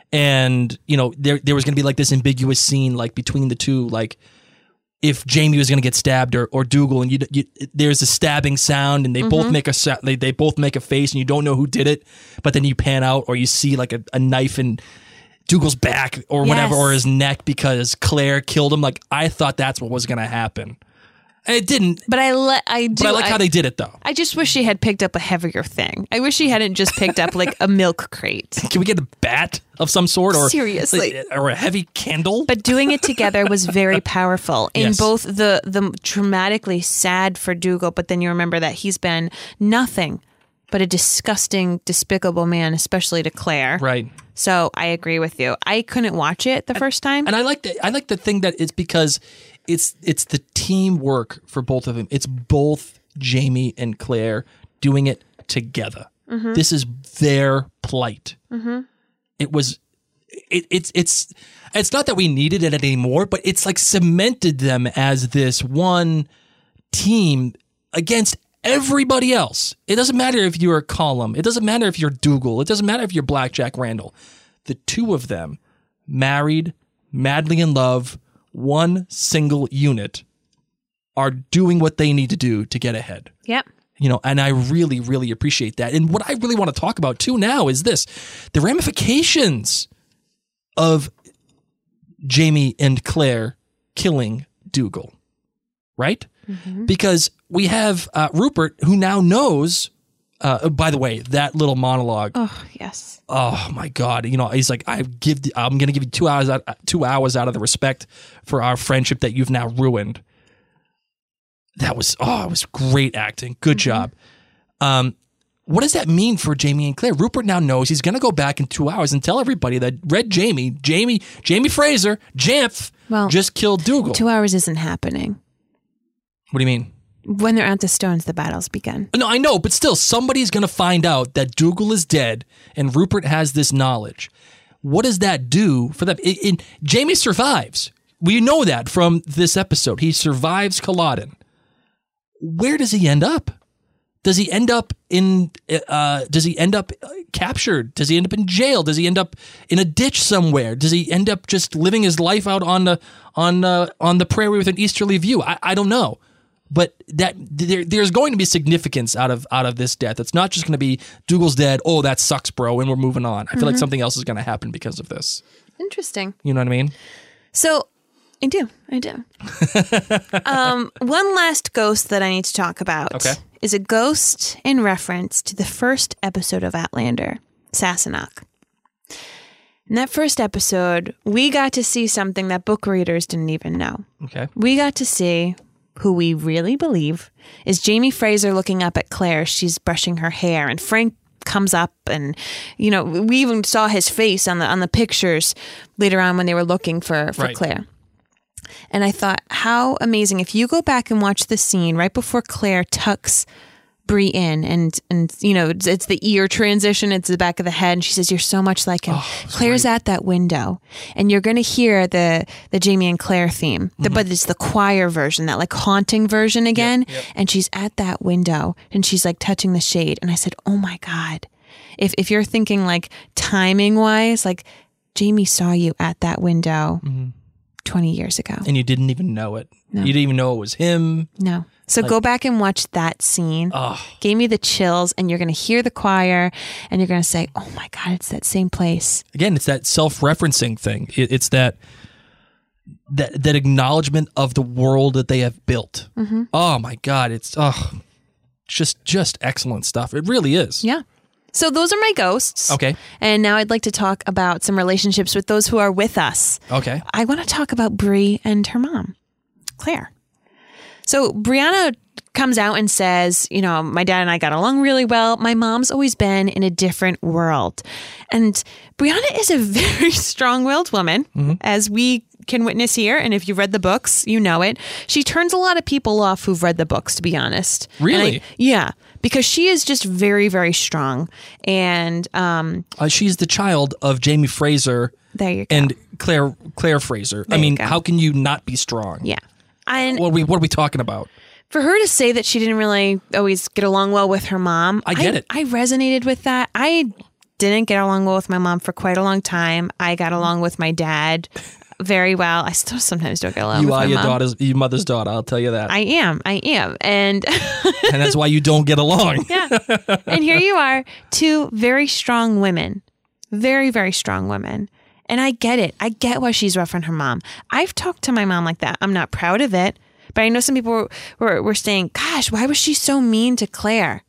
and you know there there was going to be like this ambiguous scene like between the two, like if Jamie was going to get stabbed or, or Dougal, and you, you there's a stabbing sound, and they Mm-hmm. both make a sa- they, they both make a face, and you don't know who did it, but then you pan out or you see like a, a knife in Dougal's back or whatever, Yes. or his neck because Claire killed him. Like I thought that's what was going to happen. It didn't, but I le- I do. but I like how they did it though. I just wish she had picked up a heavier thing. I wish she hadn't just picked up like a milk crate. Can we get a bat of some sort, or Seriously. or a heavy candle? But doing it together was very powerful in Yes. both the the dramatically sad for Dougal, but then you remember that he's been nothing but a disgusting, despicable man, especially to Claire. Right. So I agree with you. I couldn't watch it the first time. And I like the I like the thing that it's because it's it's the teamwork for both of them. It's both Jamie and Claire doing it together. Mm-hmm. This is their plight. Mm-hmm. It was it, it's it's it's not that we needed it anymore, but it's like cemented them as this one team against everybody else. It doesn't matter if you're a Column. It doesn't matter if you're Dougal. It doesn't matter if you're Blackjack Randall. The two of them, married, madly in love, one single unit, are doing what they need to do to get ahead. Yep. You know, and I really, really appreciate that. And what I really want to talk about too now is this: the ramifications of Jamie and Claire killing Dougal, right? Mm-hmm. Because we have uh, Rupert, who now knows. Uh, by the way, that little monologue. Oh yes. Oh my God! You know, he's like, I give. The, I'm going to give you two hours out, two hours out of the respect for our friendship that you've now ruined. That was oh, it was great acting. Good mm-hmm. job. Um, what does that mean for Jamie and Claire? Rupert now knows he's going to go back in two hours and tell everybody that Red Jamie, Jamie, Jamie Fraser, Jamf, well, just killed Dougal. Two hours isn't happening. What do you mean? When they're at the stones, the battles begin. No, I know, but still, somebody's going to find out that Dougal is dead and Rupert has this knowledge. What does that do for them? It, it, Jamie survives. We know that from this episode. He survives Culloden. Where does he end up? Does he end up in? Uh, does he end up captured? Does he end up in jail? Does he end up in a ditch somewhere? Does he end up just living his life out on the on uh, on the prairie with an easterly view? I, I don't know. But that there, there's going to be significance out of out of this death. It's not just going to be Dougal's dead. Oh, that sucks, bro, and we're moving on. I feel mm-hmm. like something else is going to happen because of this. Interesting. You know what I mean? So, I do. I do. um, one last ghost that I need to talk about okay. is a ghost in reference to the first episode of Outlander, Sassenach. In that first episode, we got to see something that book readers didn't even know. Okay. We got to see who we really believe is Jamie Fraser looking up at Claire. She's brushing her hair, and Frank comes up, and you know, we even saw his face on the on the pictures later on when they were looking for for right. Claire. And I thought, how amazing if you go back and watch the scene right before Claire tucks Bree in, and and you know, it's, it's the ear transition, it's the back of the head, and she says, "You're so much like him." Oh, Claire's great. at that window, and you're going to hear the the Jamie and Claire theme, the, mm-hmm. but it's the choir version, that like haunting version again. Yep, yep. And she's at that window, and she's like touching the shade, and I said, "Oh my God!" If if you're thinking like timing wise, like Jamie saw you at that window mm-hmm. twenty years ago, and you didn't even know it. No. You didn't even know it was him. No. So like, go back and watch that scene. Oh. Gave me the chills, and you're going to hear the choir, and you're going to say, "Oh my God, it's that same place." Again, it's that self-referencing thing. It, it's that that that acknowledgement of the world that they have built. Mm-hmm. Oh my God, it's oh, just just excellent stuff. It really is. Yeah. So those are my ghosts. Okay. And now I'd like to talk about some relationships with those who are with us. Okay. I want to talk about Bree and her mom, Claire. So Brianna comes out and says, you know, my dad and I got along really well. My mom's always been in a different world. And Brianna is a very strong-willed woman, mm-hmm. as we can witness here. And if you've read the books, you know it. She turns a lot of people off who've read the books, to be honest. Really? I, yeah. Because she is just very, very strong. And um, uh, she's the child of Jamie Fraser there you go. and Claire Claire Fraser. There I mean, you go. how can you not be strong? Yeah. And what are we what are we talking about? for her to say that she didn't really always get along well with her mom, I get I, it. I resonated with that. I didn't get along well with my mom for quite a long time. I got along with my dad very well. I still sometimes don't get along You with are my your mom. daughter's, your mother's daughter. I'll tell you that. I am. I am. And and that's why you don't get along. yeah. And here you are, two very strong women, very, very strong women. And I get it. I get why she's rough on her mom. I've talked to my mom like that. I'm not proud of it, but I know some people were, were, were saying, gosh, why was she so mean to Claire?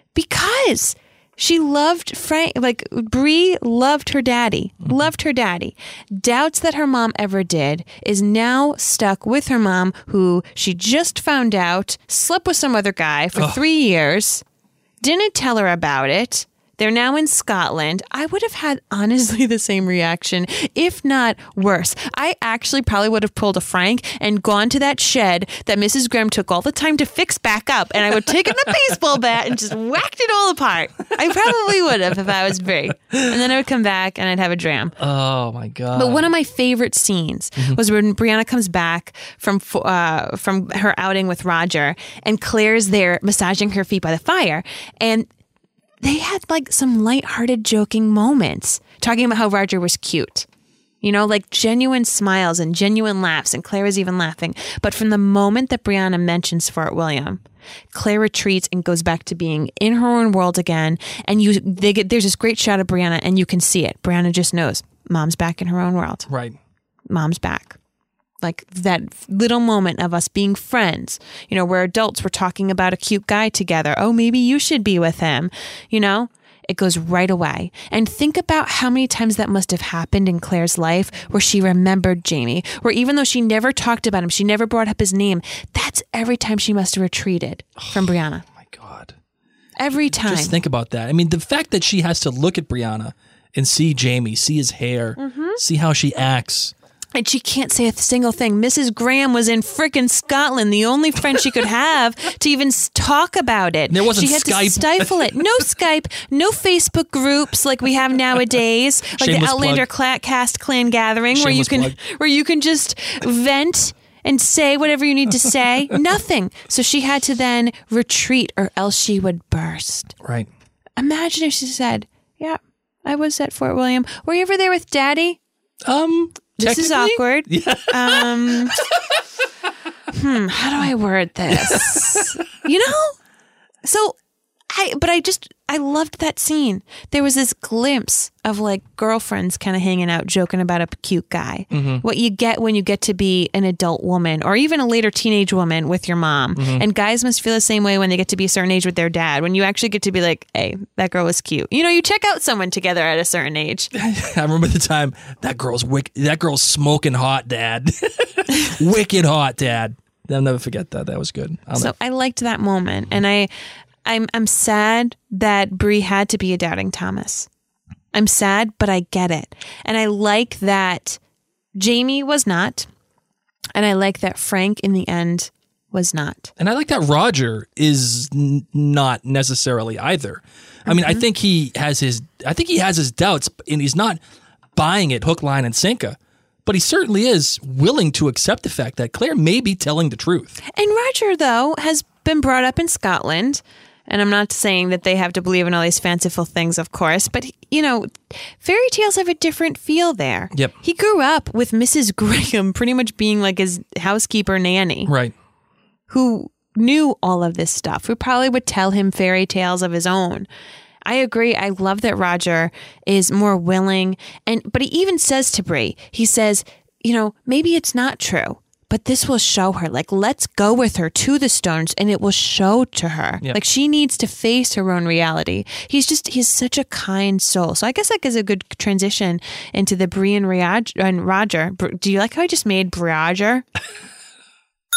Because she loved Frank, like Bree loved her daddy, mm-hmm. loved her daddy. Doubts that her mom ever did is now stuck with her mom, who she just found out slept with some other guy for Ugh. three years, didn't tell her about it. They're now in Scotland. I would have had honestly the same reaction, if not worse. I actually probably would have pulled a Frank and gone to that shed that Missus Graham took all the time to fix back up, and I would have taken the baseball bat and just whacked it all apart. I probably would have if I was Brie. And then I would come back and I'd have a dram. Oh my God. But one of my favorite scenes mm-hmm. was when Brianna comes back from uh, from her outing with Roger, and Claire's there massaging her feet by the fire, and they had like some lighthearted joking moments talking about how Roger was cute. You know, like genuine smiles and genuine laughs, and Claire is even laughing. But from the moment that Brianna mentions Fort William, Claire retreats and goes back to being in her own world again. And you, they get there's this great shot of Brianna, and you can see it. Brianna just knows mom's back in her own world. Right. Mom's back. Like that little moment of us being friends, you know, where adults were talking about a cute guy together. Oh, maybe you should be with him. You know, it goes right away. And think about how many times that must have happened in Claire's life where she remembered Jamie, where even though she never talked about him, she never brought up his name. That's every time she must have retreated from Brianna. Oh my God. Every time. Just think about that. I mean, the fact that she has to look at Brianna and see Jamie, see his hair, mm-hmm. see how she acts. And she can't say a single thing. Missus Graham was in frickin' Scotland, the only friend she could have to even s- talk about it. There wasn't she had Skype. to stifle it. No Skype, no Facebook groups like we have nowadays, like Shameless the Outlander plug. cla- cast clan gathering, where you Shameless can plug. where you can just vent and say whatever you need to say. Nothing. So she had to then retreat, or else she would burst. Right. Imagine if she said, "Yeah, I was at Fort William. Were you ever there with Daddy?" Um. This is awkward. Yeah. Um, hmm, how do I word this? You know? So, I, but I just, I loved that scene. There was this glimpse of like girlfriends kind of hanging out, joking about a cute guy. Mm-hmm. What you get when you get to be an adult woman, or even a later teenage woman with your mom. Mm-hmm. And guys must feel the same way when they get to be a certain age with their dad. When you actually get to be like, hey, that girl was cute. You know, you check out someone together at a certain age. I remember the time that girl's wick, that girl's smoking hot, Dad. Wicked hot, Dad. I'll never forget that. That was good. I'll So never... I liked that moment, and I, I'm I'm sad that Bree had to be a doubting Thomas. I'm sad, but I get it, and I like that Jamie was not, and I like that Frank in the end was not. And I like that Roger is n- not necessarily either. I mean, mm-hmm. I think he has his, I think he has his doubts, and he's not buying it hook, line, and sinker. But he certainly is willing to accept the fact that Claire may be telling the truth. And Roger, though, has been brought up in Scotland. And I'm not saying that they have to believe in all these fanciful things, of course. But, you know, fairy tales have a different feel there. Yep. He grew up with Missus Graham pretty much being like his housekeeper nanny. Right. Who knew all of this stuff, who probably would tell him fairy tales of his own. I agree. I love that Roger is more willing. and But he even says to Bree, he says, you know, maybe it's not true, but this will show her. Like, let's go with her to the Stones, and it will show to her. Yep. Like, she needs to face her own reality. He's just, he's such a kind soul. So I guess that is a good transition into the Bree and, Riaj- and Roger. Do you like how I just made Roger?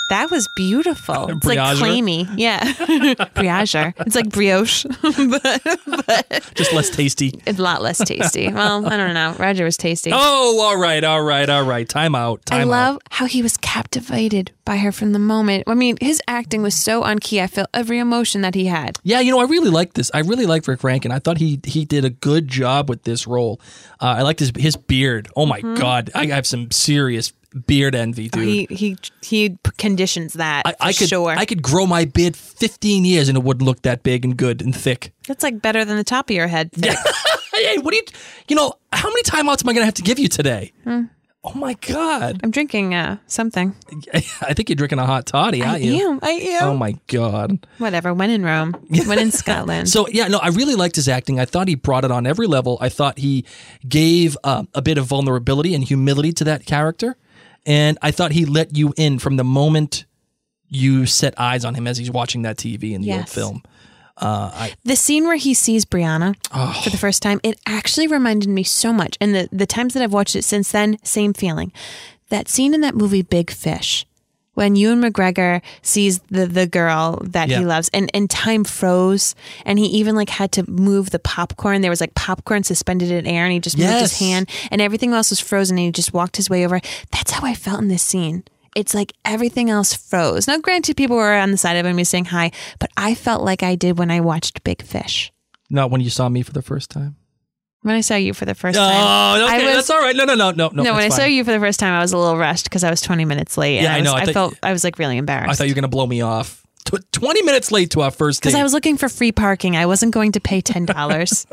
That was beautiful. It's like Briager? claimy. Yeah. Briager. It's like brioche, but, but Just less tasty. it's a lot less tasty. Well, I don't know. Roger was tasty. Oh, all right, all right, all right. Time out. Time I love out. how he was captivated by her from the moment. I mean, his acting was so on key. I felt every emotion that he had. Yeah, you know, I really liked this. I really liked Rick Rankin. I thought he he did a good job with this role. Uh, I liked his his beard. Oh my God, I have some serious beard envy, dude. He he he conditions that I, for I could sure. I could grow my beard fifteen years and it wouldn't look that big and good and thick. That's like better than the top of your head. Thick. Hey, what do you? You know, how many timeouts am I gonna have to give you today? Hmm. Oh my God! I'm drinking uh, something. I think you're drinking a hot toddy, I aren't you? am. I am. Oh my God! Whatever. When in Rome. When in Scotland. So yeah, no, I really liked his acting. I thought he brought it on every level. I thought he gave uh, a bit of vulnerability and humility to that character, and I thought he let you in from the moment you set eyes on him as he's watching that T V in the old Yes. film. Uh, I, The scene where he sees Brianna Oh. for the first time, it actually reminded me so much. And the, the times that I've watched it since then, same feeling. That scene in that movie, Big Fish, when Ewan McGregor sees the, the girl that Yeah. he loves and, and time froze and he even like had to move the popcorn. There was like popcorn suspended in air and he just moved his Yes. hand and everything else was frozen and he just walked his way over. That's how I felt in this scene. It's like everything else froze. Now, granted, people were on the side of me saying hi, but I felt like I did when I watched Big Fish. not when you saw me for the first time. When I saw you for the first Oh, time. okay, I was, that's all right. No, no, no, no, no. No, when I that's saw fine. you for the first time, I was a little rushed because I was twenty minutes late. and Yeah, I was, know. I I, thought- felt I was like really embarrassed. I thought you were gonna blow me off. Tw- Twenty minutes late to our first date. because I was looking for free parking. I wasn't going to pay ten dollars.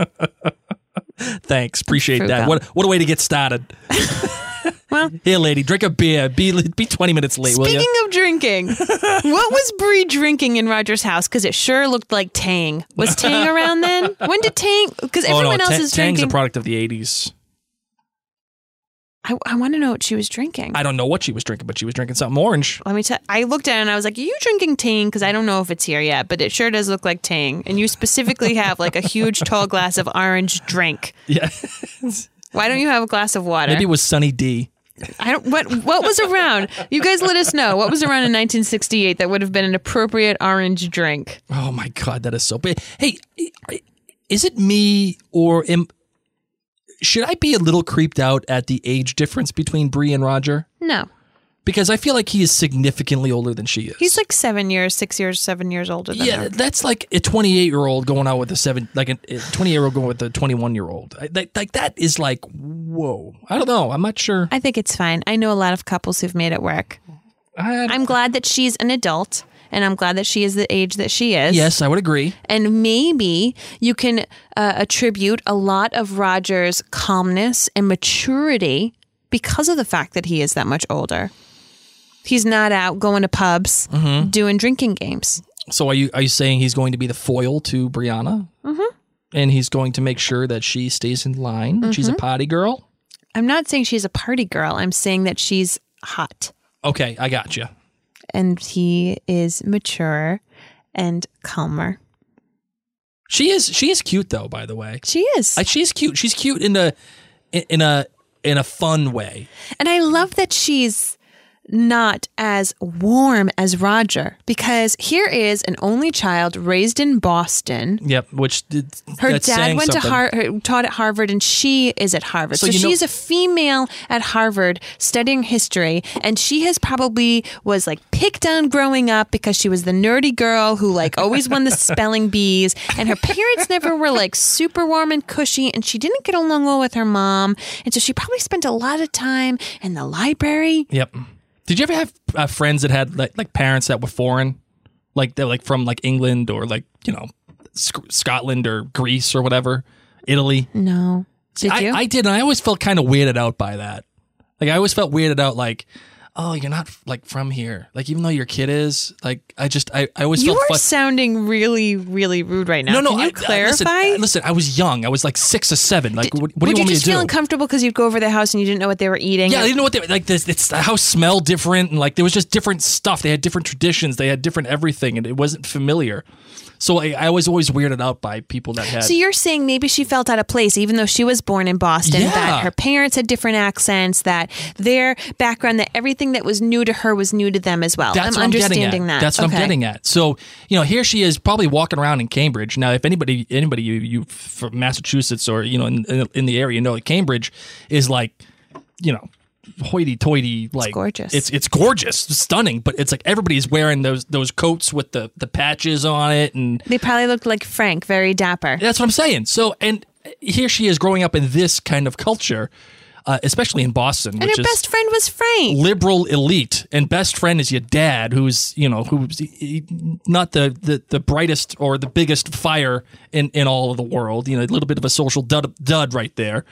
Thanks, appreciate Frugal. that. What what a way to get started. Well, Here, lady, drink a beer. Be be twenty minutes late, will speaking you? of drinking, what was Bree drinking in Roger's house? Because it sure looked like Tang. Was Tang around then? When did Tang? Because Oh everyone no, else Ta- is Tang's drinking. a product of the eighties. I, I want to know what she was drinking. I don't know what she was drinking, but she was drinking something orange. Let me tell. I looked at it and I was like, "Are you drinking Tang?" Because I don't know if it's here yet, but it sure does look like Tang. And you specifically have like a huge tall glass of orange drink. Yeah, Why don't you have a glass of water? maybe it was Sunny D. I don't. What What was around? You guys let us know. What was around in nineteen sixty-eight that would have been an appropriate orange drink? Oh my God, that is so big. Hey, is it me or am should I be a little creeped out at the age difference between Bree and Roger? No, Because I feel like he is significantly older than she is. he's like seven years, six years, seven years older than Yeah, her. that's like a twenty-eight-year-old going out with a seven, like a twenty-year-old going with a twenty-one-year-old. I- Like, like that is like, whoa. I don't know. I'm not sure. I think it's fine. I know a lot of couples who've made it work. I, I'm glad that she's an adult, and I'm glad that she is the age that she is. yes, I would agree. And maybe you can uh, attribute a lot of Roger's calmness and maturity because of the fact that he is that much older. He's not out going to pubs, Mm-hmm. doing drinking games. So are you are you saying he's going to be the foil to Brianna? Mm-hmm. And he's going to make sure that she stays in line, that she's Mm-hmm. a potty girl? I'm not saying she's a party girl. I'm saying that she's hot. Okay, I got you. And he is mature and calmer. She is she is cute though, by the way. She is. Like, she's cute. She's cute in a in a in a fun way. And I love that she's not as warm as Roger, because here is an only child raised in Boston. Yep, which did, Her that's dad saying went something. to Har- taught at Harvard, and she is at Harvard. So So, you know- she's a female at Harvard studying history, and she has probably was like picked on growing up because she was the nerdy girl who like always won the spelling bees, and her parents never were like super warm and cushy, and she didn't get along well with her mom, and so she probably spent a lot of time in the library. Yep. Did you ever have uh, friends that had like like parents that were foreign, like they're like from like England or like you know Sc- Scotland or Greece or whatever, Italy? No, did I, you? I did, and I always felt kind of weirded out by that. Like I always felt weirded out, like, oh, you're not like from here. Like even though your kid is, like I just I, I always you felt are fu- sounding really, really rude right now. no, no. Can you I, I- clarify? listen, listen, I was young. I was like six or seven. Like, what, what do Would you you want me just to feel do? uncomfortable because you'd go over their house and you didn't know what they were eating? Yeah, I didn't know what they like. This, it's the house smelled different, and like there was just different stuff. They had different traditions. They had different everything, and it wasn't familiar. So I, I was always weirded out by people that had. So you're saying maybe she felt out of place, even though she was born in Boston, Yeah. that her parents had different accents, that their background, that everything that was new to her was new to them as well. That's I'm what I'm getting understanding at. that. That's what Okay. I'm getting at. So, you know, here she is probably walking around in Cambridge. Now, if anybody, anybody you, you from Massachusetts or, you know, in, in, in the area, you know, Cambridge is like, you know, hoity-toity, like gorgeous. It's it's gorgeous, it's stunning, but it's like everybody's wearing those those coats with the the patches on it, and They probably looked like Frank, very dapper. that's what I'm saying. So, and here she is growing up in this kind of culture, uh, especially in Boston, And which her is best friend was Frank. liberal elite, and best friend is your dad, who's you know who's not the, the, the brightest or the biggest fire in, in all of the world. You know, a little bit of a social dud, dud right there.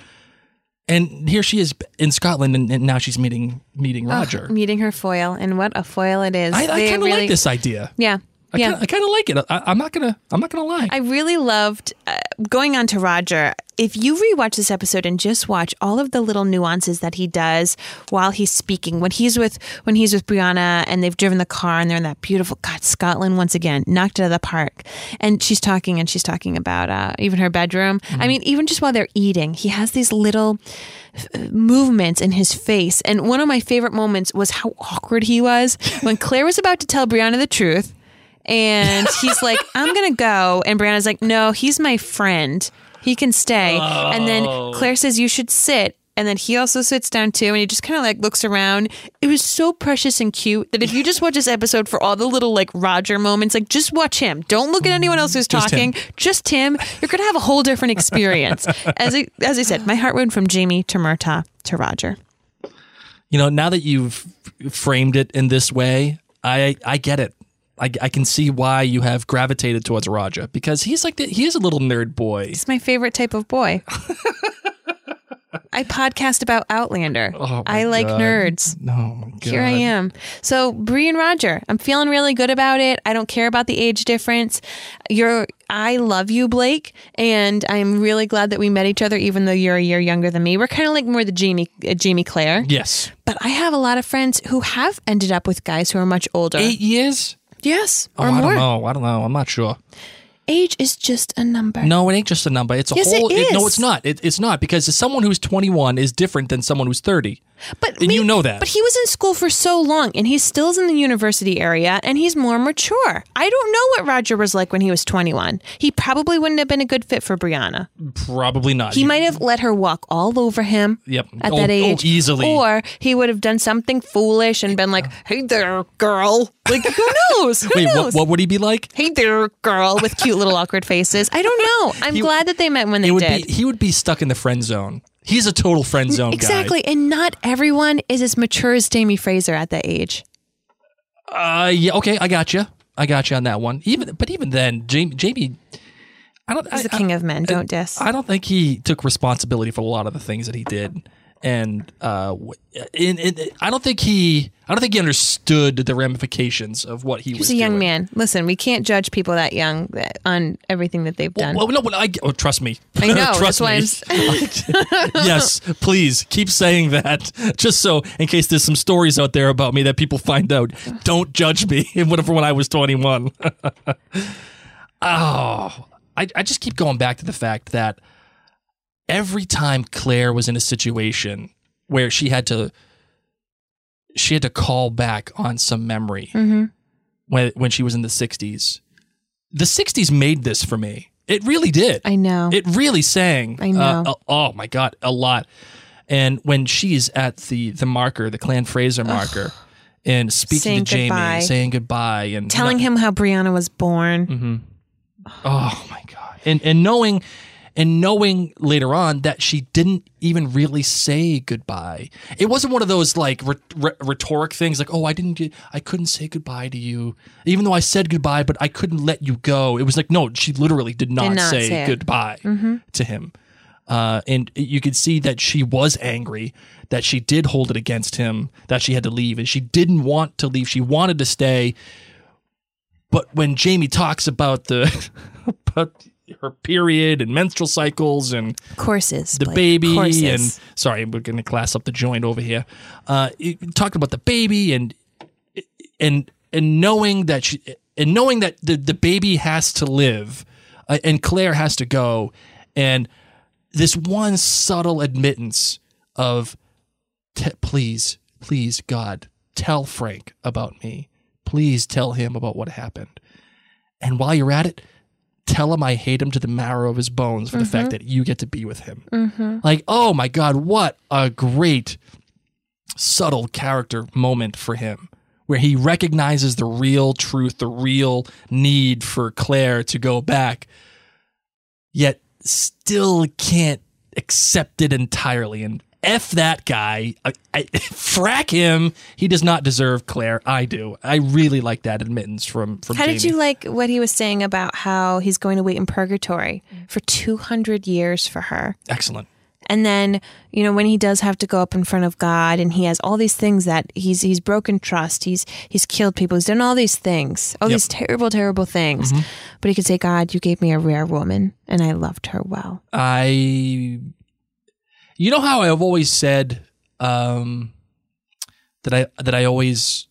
And here she is in Scotland, and, and now she's meeting meeting Roger. Ugh, meeting her foil, and what a foil it is. I, I They kind of really- like this idea. Yeah. I yeah. kinda, I kind of like it. I, I'm not gonna. I'm not gonna lie. I really loved uh, going on to Roger. If you rewatch this episode and just watch all of the little nuances that he does while he's speaking, when he's with when he's with Brianna and they've driven the car and they're in that beautiful God, Scotland once again, knocked it out of the park, and she's talking and she's talking about uh, even her bedroom. Mm-hmm. I mean, even just while they're eating, he has these little f- movements in his face. And one of my favorite moments was how awkward he was when Claire was about to tell Brianna the truth. And he's like, I'm going to go. And Brianna's like, no, he's my friend. He can stay. Oh. And then Claire says, you should sit. And then he also sits down too. And he just kind of like looks around. It was so precious and cute that if you just watch this episode for all the little like Roger moments, like just watch him. Don't look at anyone else who's Just talking. him. Just him. You're going to have a whole different experience. As I, as I said, my heart went from Jamie to Murtaugh to Roger. You know, now that you've framed it in this way, I I get it. I, I can see why you have gravitated towards Roger, because he's like the, he is a little nerd boy. It's my favorite type of boy. I podcast about Outlander. Oh my I like God. nerds. Oh my God. Here I am. So Bree and Roger, I'm feeling really good about it. I don't care about the age difference. You're, I love you, Blake, and I'm really glad that we met each other, even though you're a year younger than me. We're kind of like more the Jamie, uh, Jamie Claire. Yes. But I have a lot of friends who have ended up with guys who are much older. Eight years? Yes, Oh, or I more. don't know. I don't know. I'm not sure. Age is just a number. No, it ain't just a number. It's a Yes, it whole. no, is. it's not. It, it's not, because someone who's twenty-one is different than someone who's thirty. But And you me- know that. But he was in school for so long, and he still's in the university area, and he's more mature. I don't know what Roger was like when he was twenty-one. He probably wouldn't have been a good fit for Brianna. Probably not. He might have let her walk all over him Yep. at Oh, that oh, age. easily. Or he would have done something foolish and been like, hey there, girl. Like, who knows? Who Wait, knows? what, what would he be like? Hey there, girl, with cute little awkward faces. I don't know. I'm He- glad that they met when they It would did. be. He would be stuck in the friend zone. He's a total friend zone guy. Exactly. And not everyone is as mature as Jamie Fraser at that age. Uh, yeah. Okay, I got you. I got you on that one. Even, but even then, Jamie, Jamie, I don't. He's I, the king of men. Don't diss. I don't think he took responsibility for a lot of the things that he did, and uh, w- in, in, I don't think he. I don't think he understood the ramifications of what he He's was a young doing. man. Listen, we can't judge people that young that- on everything that they've done. Well, no, but I oh, trust me. I know. trust That's why I'm. me. s- Yes, please keep saying that, just so in case there's some stories out there about me that people find out. Don't judge me. Whatever. When I was twenty-one. Oh, I I just keep going back to the fact that every time Claire was in a situation where she had to she had to call back on some memory Mhm. when when she was in the sixties. The sixties made this for me. It really did. I know. It really sang. I know. Uh, oh my God, a lot. And when she's at the the marker, the Clan Fraser marker, and speaking Saying to Jamie, goodbye. saying goodbye, and Telling not- him how Brianna was born. Mm-hmm. Oh my God. And and knowing and knowing later on that she didn't even really say goodbye. It wasn't one of those like rhe- rhe- rhetoric things like, "Oh, I didn't get I couldn't say goodbye to you even though I said goodbye, but I couldn't let you go." It was like, no, she literally did not, Did not say, say it. goodbye Mm-hmm. to him. Uh, and you could see that she was angry, that she did hold it against him, that she had to leave, and she didn't want to leave. She wanted to stay. But when Jamie talks about the about her period and menstrual cycles and Courses. the Blake, baby courses. and sorry, we're going to class up the joint over here. Uh, it- talking about the baby and and and knowing that she and knowing that the the baby has to live, uh, and Claire has to go, and this one subtle admittance of, T- please, please, God, tell Frank about me. Please tell him about what happened. And while you're at it, tell him I hate him to the marrow of his bones for mm-hmm. the fact that you get to be with him. Mm-hmm. Like, oh my God, what a great, subtle character moment for him, where he recognizes the real truth, the real need for Claire to go back, yet still can't accept it entirely. And F that guy. I, I, frack him. He does not deserve Claire. I do. I really like that admittance from, from How Jamie. did you like what he was saying about how he's going to wait in purgatory for two hundred years for her? Excellent. And then, you know, when he does have to go up in front of God and he has all these things that he's he's broken trust, he's he's killed people, he's done all these things, all Yep. these terrible, terrible things. Mm-hmm. But he could say, God, you gave me a rare woman and I loved her well. I... You know how I've always said um, that I that I always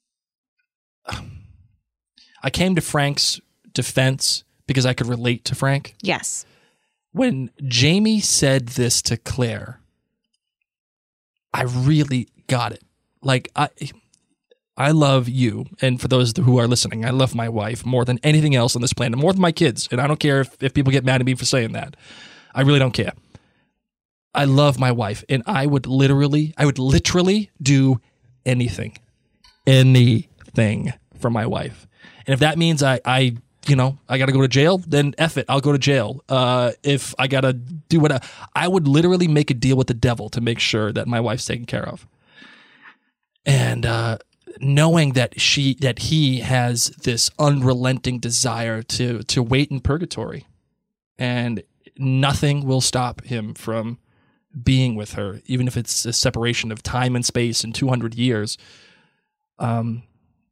I came to Frank's defense because I could relate to Frank. Yes. When Jamie said this to Claire, I really got it. Like I I love you, and for those who are listening, I love my wife more than anything else on this planet, more than my kids, and I don't care if, if people get mad at me for saying that. I really don't care. I love my wife, and I would literally, I would literally do anything, anything for my wife. And if that means I, I, you know, I got to go to jail, then F it, I'll go to jail. Uh, if I got to do what I, I would literally make a deal with the devil to make sure that my wife's taken care of. And uh, knowing that she, that he has this unrelenting desire to to wait in purgatory, and nothing will stop him from being with her, even if it's a separation of time and space and two hundred years. Um,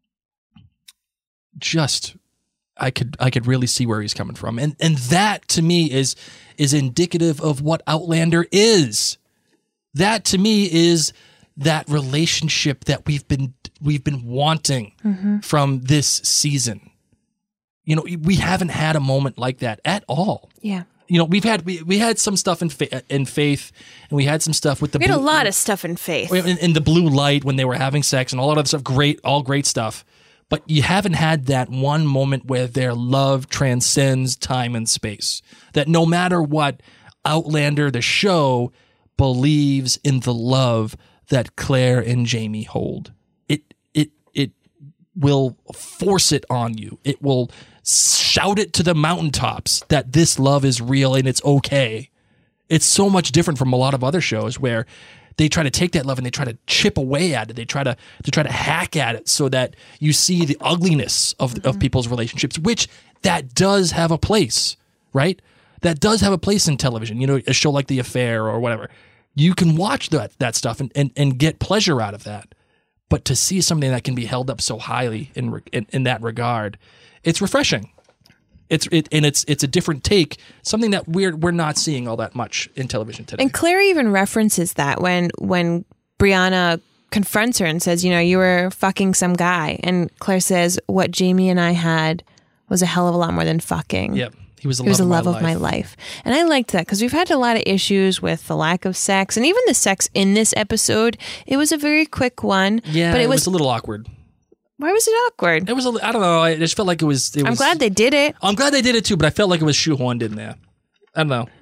just, I could, I could really see where he's coming from. And, and that to me is, is indicative of what Outlander is. That to me is that relationship that we've been, we've been wanting mm-hmm. from this season. You know, we haven't had a moment like that at all. Yeah. You know, we've had we, we had some stuff in fa- in Faith, and we had some stuff with the. We had blue, a lot of stuff in Faith. In, in the blue light when they were having sex and all that other stuff. Great, all great stuff. But you haven't had that one moment where their love transcends time and space. That no matter what, Outlander, the show, believes in the love that Claire and Jamie hold. It it it will force it on you. It will shout it to the mountaintops that this love is real and it's okay. It's so much different from a lot of other shows where they try to take that love and they try to chip away at it. They try to to try to hack at it so that you see the ugliness of mm-hmm. of people's relationships, which that does have a place, right? That does have a place in television. You know, a show like The Affair or whatever. You can watch that that stuff and, and, and get pleasure out of that. But to see something that can be held up so highly in in, in that regard, it's refreshing. It's it and it's it's a different take, something that we're we're not seeing all that much in television today. And Claire even references that when when Brianna confronts her and says, you know, you were fucking some guy, and Claire says, what Jamie and I had was a hell of a lot more than fucking. Yep. He was the he love, was the of, love my of life. my life. And I liked that because we've had a lot of issues with the lack of sex, and even the sex in this episode. It was a very quick one. Yeah, but it, it was, was a little awkward. Why was it awkward? It was, a, I don't know, I just felt like it was... It I'm was, glad they did it. I'm glad they did it too, but I felt like it was shoehorned in there. I don't know.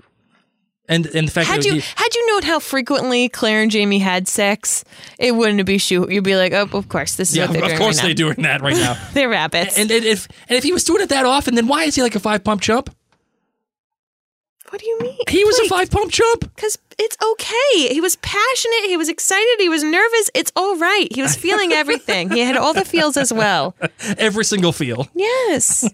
And and the fact Had that you he, had you known how frequently Claire and Jamie had sex, it wouldn't be shoe. You'd be like, oh, of course, this is yeah, what they're of doing course right they're now. doing that right now. They're rabbits. and, and if and if he was doing it that often, then why is he like a five pump chump? What do you mean? He was Wait, a five pump chump. Because it's okay. He was passionate. He was excited. He was nervous. It's all right. He was feeling everything. He had all the feels as well. Every single feel. Yes.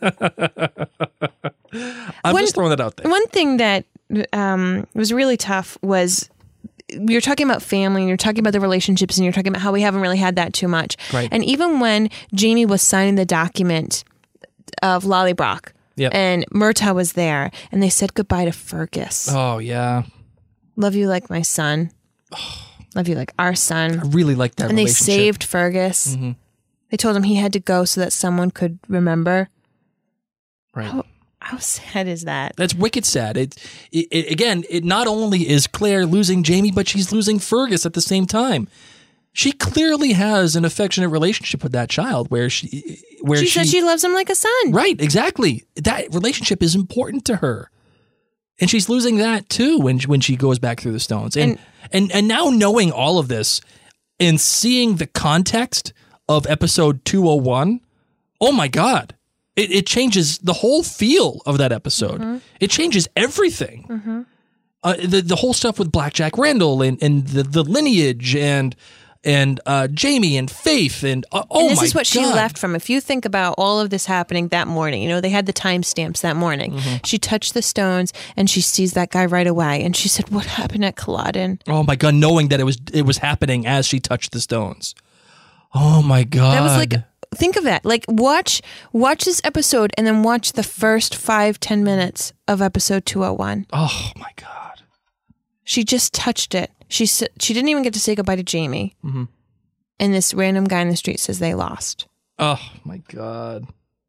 I'm One- just throwing that out there. One thing that um, was really tough was we were talking about family and you're talking about the relationships and you're talking about how we haven't really had that too much. Right. And even when Jamie was signing the document of Lollybrock, Yep. and Murtaugh was there, and they said goodbye to Fergus. Oh yeah, Love you like my son. Love you like our I son. really like that. And they relationship. saved Fergus. Mm-hmm. They told him he had to go so that someone could remember. Right. How, how sad is that? That's wicked sad. It, it, it again, it not only is Claire losing Jamie, but she's losing Fergus at the same time. She clearly has an affectionate relationship with that child where she where She, she, said she loves him like a son. Right, exactly. That relationship is important to her. And she's losing that too when when she goes back through the stones. And and and, and now knowing all of this and seeing the context of episode two oh one, oh my God. It, it changes the whole feel of that episode. Mm-hmm. It changes everything. Mm-hmm. Uh, the the whole stuff with Blackjack Randall and, and the, the lineage and and uh, Jamie and Faith and uh, oh my God. And this is what she left from. If you think about all of this happening that morning, you know, they had the timestamps that morning. Mm-hmm. She touched the stones and she sees that guy right away. And she said, what happened at Culloden? Oh my God, knowing that it was it was happening as she touched the stones. Oh my God. That was like, think of that. Like watch watch this episode and then watch the first five, ten minutes of episode two oh one. Oh my God. She just touched it. She she didn't even get to say goodbye to Jamie. Mm-hmm. And this random guy in the street says they lost. Oh my God.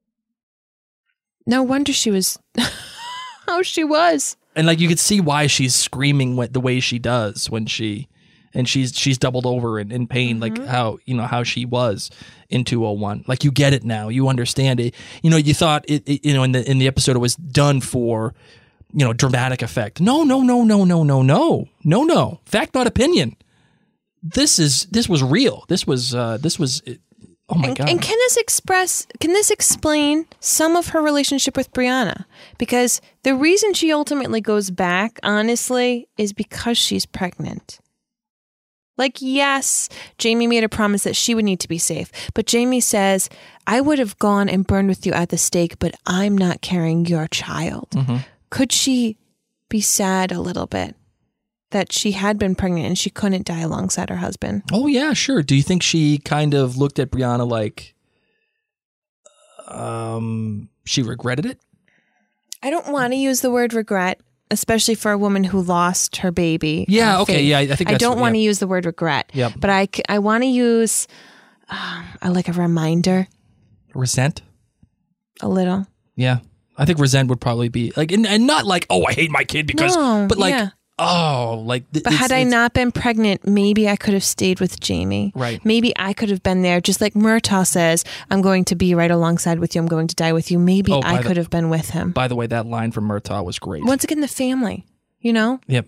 No wonder she was how she was. And like you could see why she's screaming the way she does when she and she's she's doubled over in, in pain, mm-hmm. like how you know how she was in two oh one. Like you get it now. You understand it. You know, you thought it, it you know in the in the episode it was done for you know, dramatic effect. No, no, no, no, no, no, no, no, no. Fact, not opinion. This is this was real. This was uh, this was. Oh my and, God. And can this express? Can this explain some of her relationship with Brianna? Because the reason she ultimately goes back, honestly, is because she's pregnant. Like, yes, Jamie made a promise that she would need to be safe, but Jamie says, "I would have gone and burned with you at the stake, but I'm not carrying your child." Mm-hmm. Could she be sad a little bit that she had been pregnant and she couldn't die alongside her husband? Oh, yeah, sure. Do you think she kind of looked at Brianna like um, she regretted it? I don't want to use the word regret, especially for a woman who lost her baby. Yeah, okay, Faith. yeah, I think that's... I don't want to yeah. use the word regret, yep. but I, I want to use uh, like a reminder. Resent? A little. Yeah. I think resent would probably be like, and, and not like, oh, I hate my kid because, no, but like, yeah. oh, like. Th- but it's, had I it's, not been pregnant, maybe I could have stayed with Jamie. Right. Maybe I could have been there, just like Murtaugh says, I'm going to be right alongside with you. I'm going to die with you. Maybe oh, I the, could have been with him. By the way, that line from Murtaugh was great. Once again, the family, you know? Yep.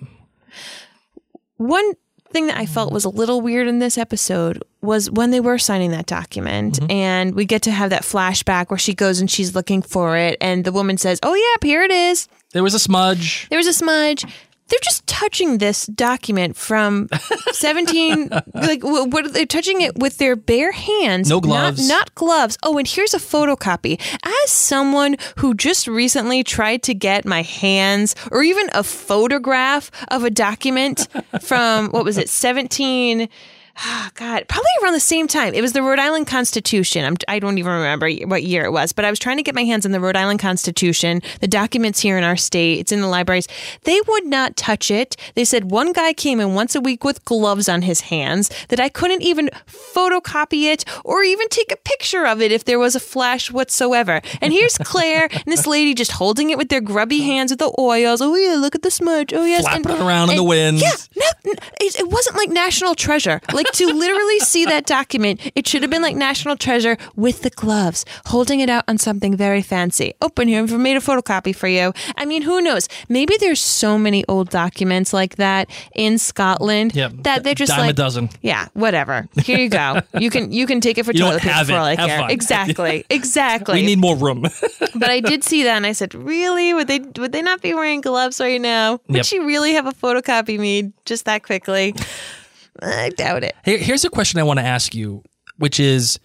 One thing that I felt was a little weird in this episode was when they were signing that document, mm-hmm. and we get to have that flashback where she goes and she's looking for it, and the woman says, "Oh, yep, here it is." There was a smudge. There was a smudge. They're just touching this document from seventeen, like what, they're touching it with their bare hands. No gloves. Not, not gloves. Oh, and here's a photocopy. As someone who just recently tried to get my hands or even a photograph of a document from, what was it, seventeen... Oh, God, probably around the same time. It was the Rhode Island Constitution. I'm, I don't even remember what year it was, but I was trying to get my hands on the Rhode Island Constitution, the documents here in our state. It's in the libraries. They would not touch it. They said one guy came in once a week with gloves on his hands, that I couldn't even photocopy it or even take a picture of it if there was a flash whatsoever. And here's Claire and this lady just holding it with their grubby hands with the oils. Oh, yeah, look at the smudge. Oh, yes. Flapping and, it around in the wind. Yeah, no, it, it wasn't like National Treasure. Like, to literally see that document, it should have been like National Treasure with the gloves, holding it out on something very fancy. Open here, I've made a photocopy for you. I mean, who knows? Maybe there's so many old documents like that in Scotland yep. that they're just Dime like, a dozen. Yeah, whatever. Here you go. You can you can take it for you toilet don't have paper for all I it. Have care. fun. Exactly. Exactly. We need more room. But I did see that and I said, really? Would they would they not be wearing gloves right now? Would yep. she really have a photocopy made just that quickly? I doubt it. Here, here's a question I want to ask you, which is,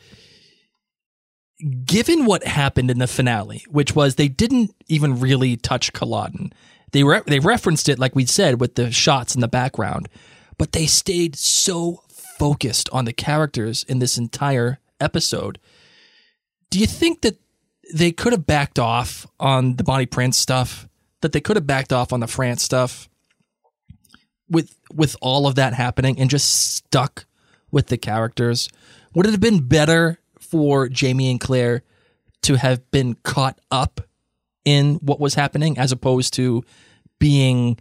given what happened in the finale, which was they didn't even really touch Culloden. They re- they referenced it, like we said, with the shots in the background, but they stayed so focused on the characters in this entire episode. Do you think that they could have backed off on the Bonnie Prince stuff? That they could have backed off on the France stuff? With with all of that happening and just stuck with the characters? Would it have been better for Jamie and Claire to have been caught up in what was happening as opposed to being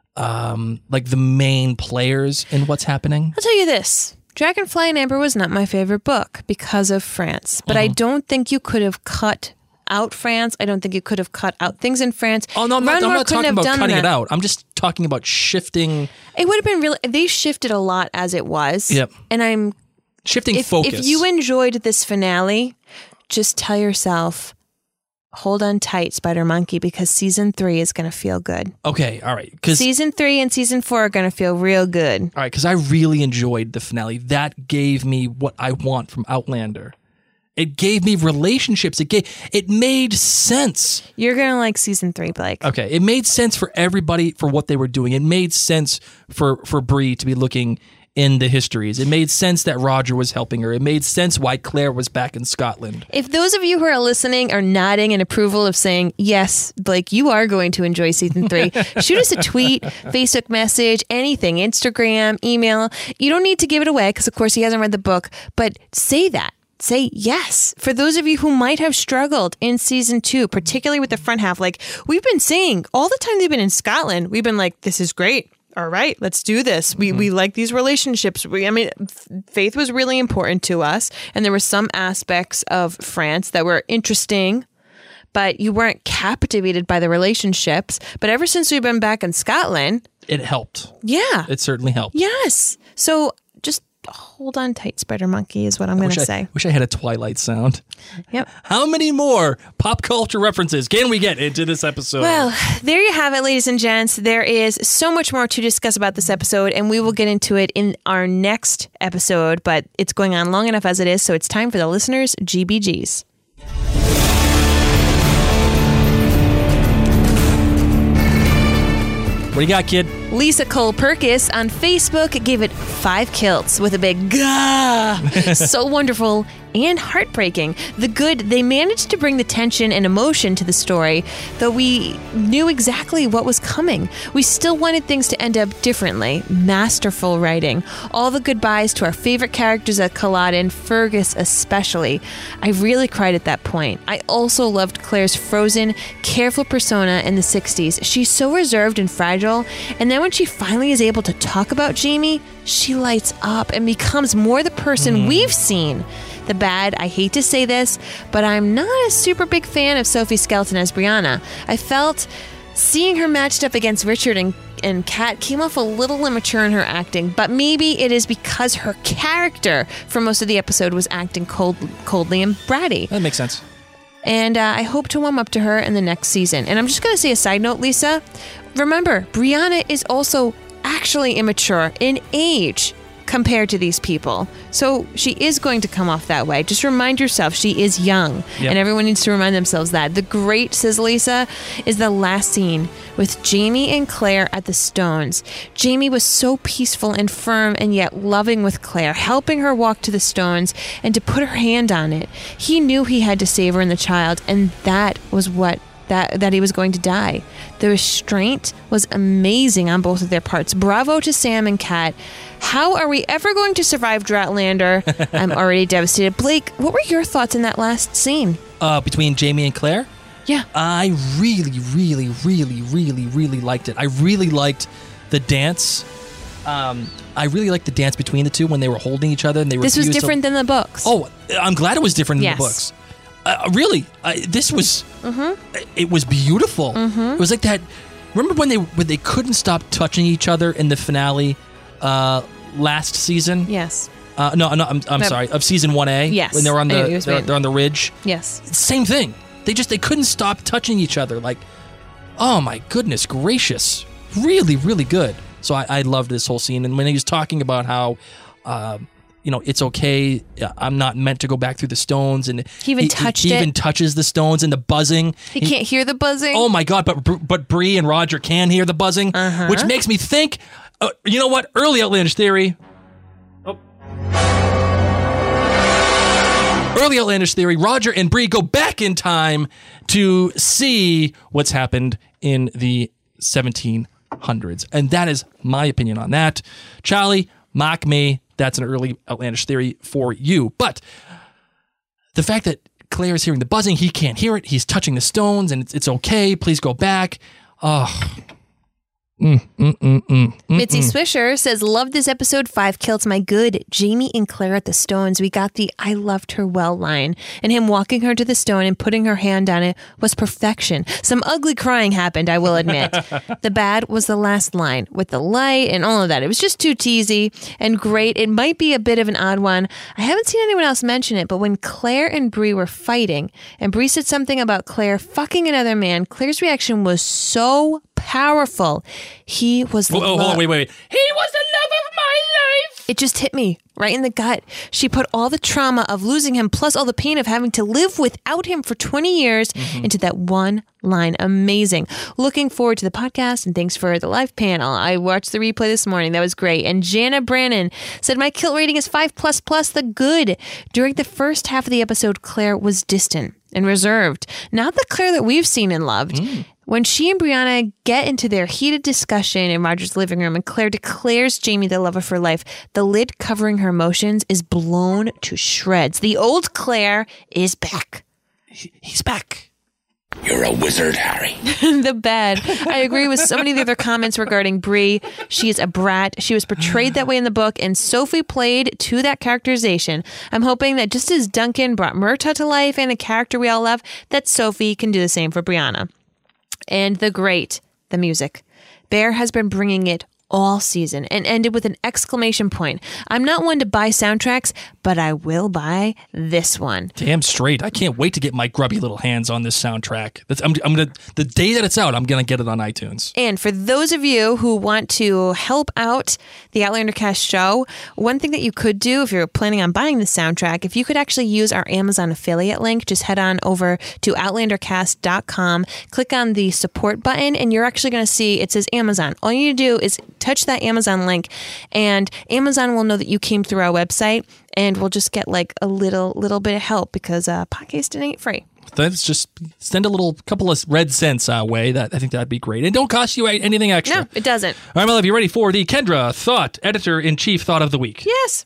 um, like the main players in what's happening? I'll tell you this. Dragonfly and Amber was not my favorite book because of France, but mm-hmm. I don't think you could have cut out France. I don't think you could have cut out things in France. Oh, no, I'm not, I'm not talking about cutting that. it out. I'm just talking about shifting. It would have been really, they shifted a lot as it was. Yep. And I'm, shifting if, focus. If you enjoyed this finale, just tell yourself, hold on tight, Spider Monkey, because season three is going to feel good. Okay, all right. Cause, season three and season four are going to feel real good. All right, because I really enjoyed the finale. That gave me what I want from Outlander. It gave me relationships. It gave. It made sense. You're going to like season three, Blake. Okay, it made sense for everybody for what they were doing. It made sense for, for Bree to be looking in the histories. It made sense that Roger was helping her. It made sense why Claire was back in Scotland. If those of you who are listening are nodding in approval of saying, yes, Blake, you are going to enjoy season three, shoot us a tweet, Facebook message, anything, Instagram, email. You don't need to give it away because, of course, he hasn't read the book, but say that. Say yes. For those of you who might have struggled in season two, particularly with the front half, like we've been saying all the time they've been in Scotland, we've been like, this is great. All right, let's do this. We mm-hmm. we like these relationships. We, I mean, faith was really important to us. And there were some aspects of France that were interesting, but you weren't captivated by the relationships. But ever since we've been back in Scotland, it helped. Yeah. It certainly helped. Yes. So just hold on tight, Spider Monkey, is what I'm going to say. I wish I had a Twilight sound. Yep. How many more pop culture references can we get into this episode? Well, there you have it, ladies and gents. There is so much more to discuss about this episode, and we will get into it in our next episode, but it's going on long enough as it is, so it's time for the listeners' G B Gs. What do you got, kid? Lisa Cole Perkis on Facebook gave it five kilts with a big gah. So wonderful and heartbreaking. The good, they managed to bring the tension and emotion to the story, though we knew exactly what was coming. We still wanted things to end up differently. Masterful writing. All the goodbyes to our favorite characters at Culloden, Fergus especially. I really cried at that point. I also loved Claire's frozen, careful persona in the sixties. She's so reserved and fragile, and then when she finally is able to talk about Jamie, she lights up and becomes more the person mm. we've seen. The bad, I hate to say this, but I'm not a super big fan of Sophie Skelton as Brianna. I felt seeing her matched up against Richard and, and Kat came off a little immature in her acting, but maybe it is because her character for most of the episode was acting cold, coldly and bratty. That makes sense. And uh, I hope to warm up to her in the next season. And I'm just going to say a side note, Lisa. Remember, Brianna is also actually immature in age compared to these people. So she is going to come off that way. Just remind yourself she is young. Yep. And everyone needs to remind themselves that. The great, says Lisa, is the last scene with Jamie and Claire at the Stones. Jamie was so peaceful and firm and yet loving with Claire, helping her walk to the Stones and to put her hand on it. He knew he had to save her and the child, and that was what That, that he was going to die. The restraint was amazing on both of their parts. Bravo to Sam and Kat. How are we ever going to survive Droughtlander? I'm already devastated. Blake, what were your thoughts in that last scene? Uh, between Jamie and Claire? Yeah. I really, really, really, really, really liked it. I really liked the dance. Um, I really liked the dance between the two when they were holding each other. And they This was different to... than the books. Oh, I'm glad it was different yes. than the books. Uh, really, uh, this was mm-hmm. it was beautiful. Mm-hmm. It was like that. Remember when they when they couldn't stop touching each other in the finale uh, last season? Yes. Uh, no, no, I'm, I'm no. sorry. Of season one A. Yes. When they were on the the they're, they're on the ridge. Yes. Same thing. They just they couldn't stop touching each other. Like, oh my goodness gracious, really, really good. So I, I loved this whole scene. And when he was talking about how. Uh, You know, it's okay. I'm not meant to go back through the stones, and he even touched he, he it. He even touches the stones and the buzzing. He, he can't hear the buzzing. Oh my god! But but Bree and Roger can hear the buzzing, uh-huh. which makes me think. Uh, you know what? Early Outlandish theory. Oh. Early Outlandish theory. Roger and Bree go back in time to see what's happened in the seventeen hundreds, and that is my opinion on that. Charlie, mock me. That's an early outlandish theory for you. But the fact that Claire is hearing the buzzing, he can't hear it. He's touching the stones, and it's, it's okay. Please go back. Oh. Mm, mm, mm, mm, mm, Mitzi mm. Swisher says, love this episode. Five kills my good. Jamie and Claire at the stones. We got the I loved her well line. And him walking her to the stone and putting her hand on it was perfection. Some ugly crying happened, I will admit. The bad was the last line with the light and all of that. It was just too teasy and great. It might be a bit of an odd one. I haven't seen anyone else mention it, but when Claire and Bree were fighting and Bree said something about Claire fucking another man, Claire's reaction was so powerful. He was the Oh, hold love. on, wait, wait, wait. He was the love of my life. It just hit me right in the gut. She put all the trauma of losing him plus all the pain of having to live without him for twenty years mm-hmm. into that one line. Amazing. Looking forward to the podcast and thanks for the live panel. I watched the replay this morning. That was great. And Jana Brannon said, my kill rating is five plus plus the good. During the first half of the episode, Claire was distant and reserved. Not the Claire that we've seen and loved. Mm. When she and Brianna get into their heated discussion in Roger's living room and Claire declares Jamie the love of her life, the lid covering her emotions is blown to shreds. The old Claire is back. He, he's back. You're a wizard, Harry. The bad. I agree with so many of the other comments regarding Bree. She is a brat. She was portrayed that way in the book, and Sophie played to that characterization. I'm hoping that just as Duncan brought Myrta to life and the character we all love, that Sophie can do the same for Brianna. And the great, the music. Bear has been bringing it all season and ended with an exclamation point. I'm not one to buy soundtracks, but I will buy this one. Damn straight. I can't wait to get my grubby little hands on this soundtrack. That's, I'm, I'm gonna the day that it's out, I'm gonna get it on iTunes. And for those of you who want to help out the Outlander Cast show, one thing that you could do if you're planning on buying the soundtrack, if you could actually use our Amazon affiliate link, just head on over to outlander cast dot com, click on the support button, and you're actually going to see it says Amazon. All you need to do is touch that Amazon link, and Amazon will know that you came through our website, and we'll just get like a little little bit of help because uh, podcasting ain't free. Let's just send a little couple of red cents our way. That I think that'd be great, and don't cost you anything extra. No, it doesn't. All right, my love, you ready for the Kendra Thought Editor in Chief Thought of the Week? Yes.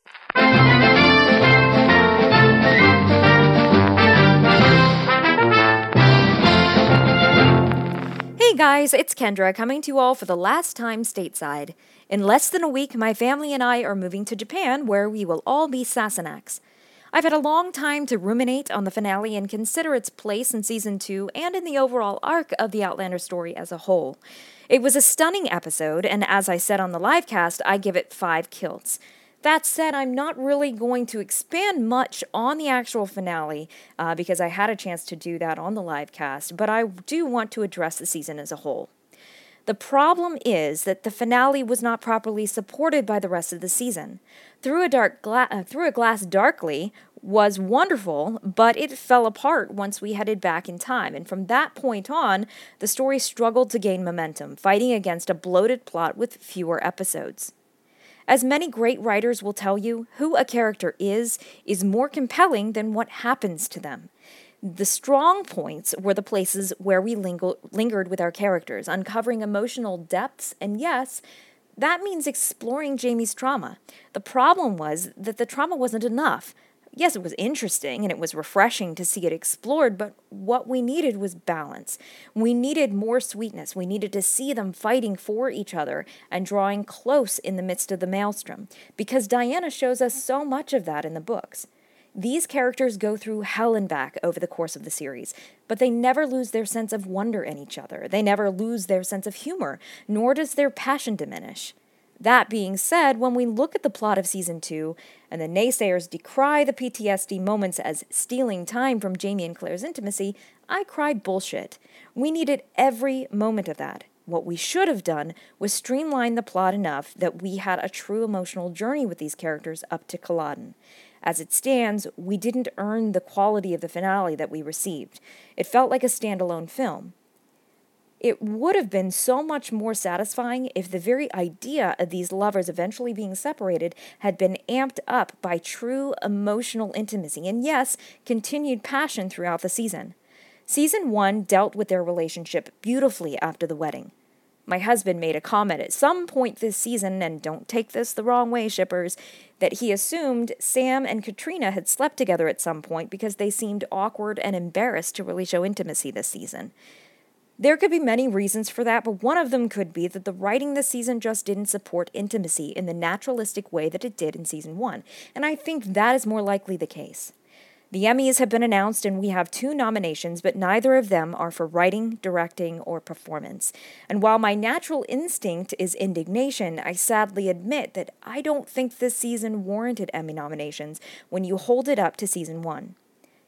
Hey guys, it's Kendra coming to you all for the last time stateside. In less than a week, my family and I are moving to Japan, where we will all be Sassenachs. I've had a long time to ruminate on the finale and consider its place in Season two and in the overall arc of the Outlander story as a whole. It was a stunning episode, and as I said on the livecast, I give it five kilts. That said, I'm not really going to expand much on the actual finale uh, because I had a chance to do that on the livecast, but I do want to address the season as a whole. The problem is that the finale was not properly supported by the rest of the season. Through a, dark gla- uh, Through a Glass Darkly was wonderful, but it fell apart once we headed back in time, and from that point on, the story struggled to gain momentum, fighting against a bloated plot with fewer episodes. As many great writers will tell you, who a character is, is more compelling than what happens to them. The strong points were the places where we lingo- lingered with our characters, uncovering emotional depths, and yes, that means exploring Jamie's trauma. The problem was that the trauma wasn't enough. Yes, it was interesting and it was refreshing to see it explored, but what we needed was balance. We needed more sweetness. We needed to see them fighting for each other and drawing close in the midst of the maelstrom, because Diana shows us so much of that in the books. These characters go through hell and back over the course of the series, but they never lose their sense of wonder in each other. They never lose their sense of humor, nor does their passion diminish. That being said, when we look at the plot of Season two, and the naysayers decry the P T S D moments as stealing time from Jamie and Claire's intimacy, I cried bullshit. We needed every moment of that. What we should have done was streamline the plot enough that we had a true emotional journey with these characters up to Culloden. As it stands, we didn't earn the quality of the finale that we received. It felt like a standalone film. It would have been so much more satisfying if the very idea of these lovers eventually being separated had been amped up by true emotional intimacy and, yes, continued passion throughout the season. Season one dealt with their relationship beautifully after the wedding. My husband made a comment at some point this season, and don't take this the wrong way, shippers, that he assumed Sam and Katrina had slept together at some point because they seemed awkward and embarrassed to really show intimacy this season. There could be many reasons for that, but one of them could be that the writing this season just didn't support intimacy in the naturalistic way that it did in season one, and I think that is more likely the case. The Emmys have been announced and we have two nominations, but neither of them are for writing, directing, or performance. And while my natural instinct is indignation, I sadly admit that I don't think this season warranted Emmy nominations when you hold it up to season one.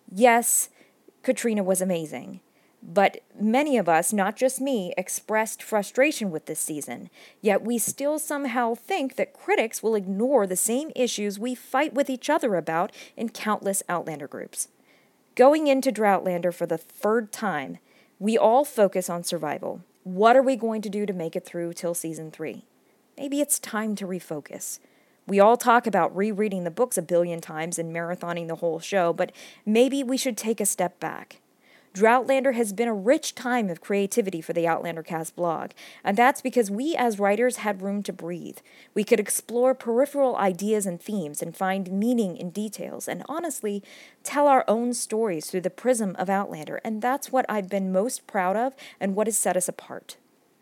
Yes, Katrina was amazing. But many of us, not just me, expressed frustration with this season. Yet we still somehow think that critics will ignore the same issues we fight with each other about in countless Outlander groups. Going into Droughtlander for the third time, we all focus on survival. What are we going to do to make it through till season three? Maybe it's time to refocus. We all talk about rereading the books a billion times and marathoning the whole show, but maybe we should take a step back. Droughtlander has been a rich time of creativity for the Outlander Cast blog, and that's because we as writers had room to breathe. We could explore peripheral ideas and themes and find meaning in details, and honestly, tell our own stories through the prism of Outlander, and that's what I've been most proud of and what has set us apart.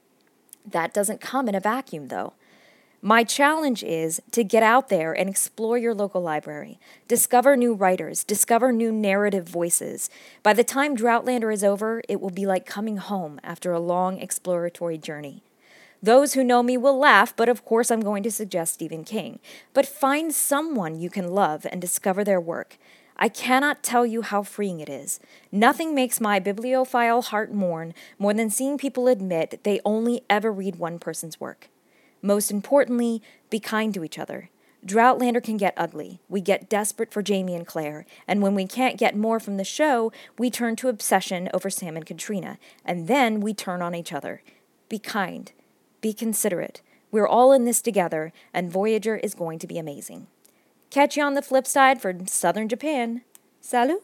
That doesn't come in a vacuum, though. My challenge is to get out there and explore your local library, discover new writers, discover new narrative voices. By the time Droughtlander is over, it will be like coming home after a long exploratory journey. Those who know me will laugh, but of course I'm going to suggest Stephen King. But find someone you can love and discover their work. I cannot tell you how freeing it is. Nothing makes my bibliophile heart mourn more than seeing people admit that they only ever read one person's work. Most importantly, be kind to each other. Droughtlander can get ugly. We get desperate for Jamie and Claire, and when we can't get more from the show, we turn to obsession over Sam and Katrina, and then we turn on each other. Be kind. Be considerate. We're all in this together, and Voyager is going to be amazing. Catch you on the flip side for Southern Japan. Salut!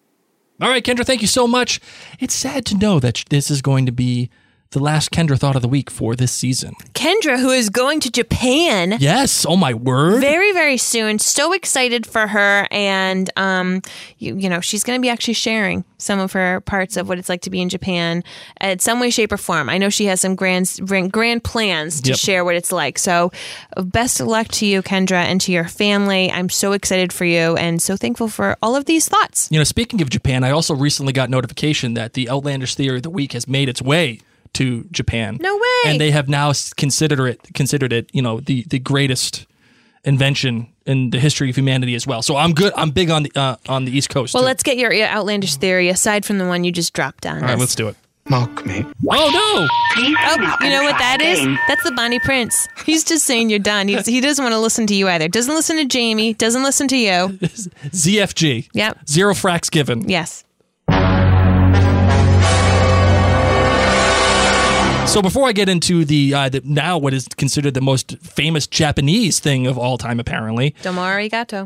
All right, Kendra, thank you so much. It's sad to know that this is going to be the last Kendra Thought of the Week for this season. Kendra, who is going to Japan. Yes, oh my word. Very, very soon. So excited for her. And, um, you, you know, she's going to be actually sharing some of her parts of what it's like to be in Japan in some way, shape, or form. I know she has some grand, grand plans to Yep. share what it's like. So best of luck to you, Kendra, and to your family. I'm so excited for you and so thankful for all of these thoughts. You know, speaking of Japan, I also recently got notification that the Outlandish Theory of the Week has made its way to Japan. No way. And they have now s- considered it considered it, you know, the the greatest invention in the history of humanity as well. So I'm good. I'm big on the uh, on the East Coast. Well, too. let's get your your outlandish theory aside from the one you just dropped on All right, us. let's do it. Mock me. Oh no! Oh, you know what that is? That's the Bonnie Prince. He's just saying you're done. He's, he doesn't want to listen to you either. Doesn't listen to Jamie. Doesn't listen to you. Z F G. Yep. Zero fracks given. Yes. So before I get into the, uh, the now what is considered the most famous Japanese thing of all time, apparently. Domo arigato.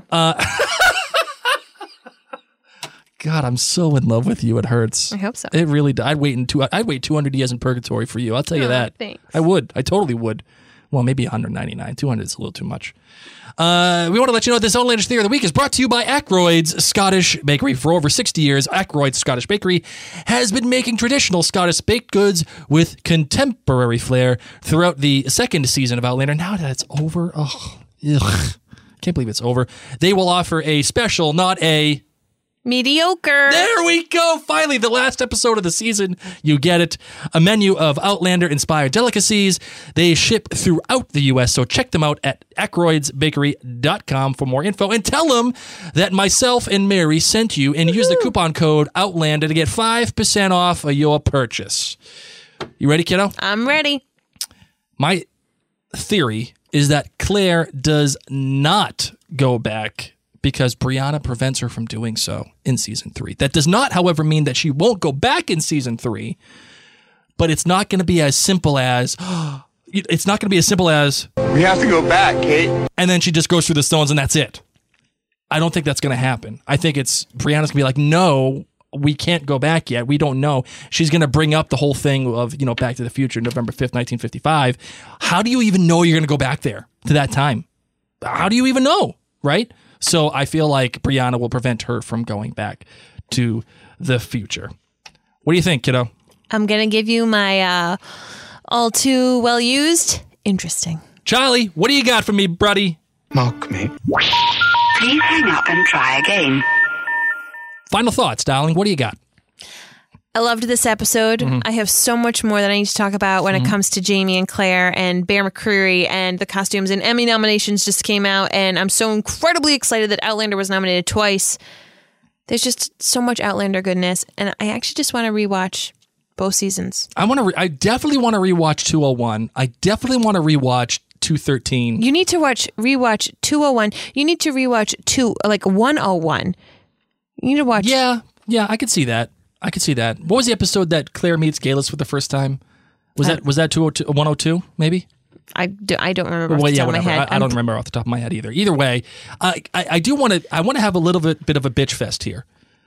God, I'm so in love with you. It hurts. I hope so. It really. d- I'd wait in two. I'd wait two hundred years in purgatory for you. I'll tell you Aw, that. thanks. I would. I totally would. Well, maybe one hundred ninety-nine. two hundred is a little too much. Uh, we want to let you know this Outlandish Theory of the Week is brought to you by Ackroyd's Scottish Bakery. For over sixty years, Ackroyd's Scottish Bakery has been making traditional Scottish baked goods with contemporary flair throughout the second season of Outlander. Now that it's over, oh, ugh, can't believe it's over. They will offer a special, not a... Mediocre. There we go. Finally, the last episode of the season. You get it. A menu of Outlander-inspired delicacies. They ship throughout the U S, so check them out at ackroyds bakery dot com for more info. And tell them that myself and Mary sent you and use the coupon code Outlander to get five percent off of your purchase. You ready, kiddo? I'm ready. My theory is that Claire does not go back because Brianna prevents her from doing so in season three. That does not, however, mean that she won't go back in season three, but it's not going to be as simple as, it's not going to be as simple as, We have to go back, Kate. and then she just goes through the stones and that's it. I don't think that's going to happen. I think it's, Brianna's going to be like, no, we can't go back yet. We don't know. She's going to bring up the whole thing of, you know, Back to the Future, November fifth, nineteen fifty-five. How do you even know you're going to go back there to that time? How do you even know, right? So I feel like Brianna will prevent her from going back to the future. What do you think, kiddo? I'm going to give you my uh, all too well used, interesting. Charlie, what do you got for me, buddy? Mock me. Please hang up and try again. Final thoughts, darling. What do you got? I loved this episode. Mm-hmm. I have so much more that I need to talk about when mm-hmm. it comes to Jamie and Claire and Bear McCreary and the costumes, and Emmy nominations just came out, and I'm so incredibly excited that Outlander was nominated twice. There's just so much Outlander goodness, and I actually just want to rewatch both seasons. I want to. Re- I definitely want to rewatch two oh one. I definitely want to rewatch two thirteen. You need to watch rewatch two oh one. You need to rewatch two like one oh one. You need to watch. Yeah, yeah, I could see that. I could see that. What was the episode that Claire meets Galus for the first time? Was uh, that was that two oh two, one oh two maybe? I, do, I don't remember off well, the yeah, top whatever. of my head. I, I don't remember off the top of my head either. Either way, I I, I do want to I want to have a little bit, bit of a bitch fest here.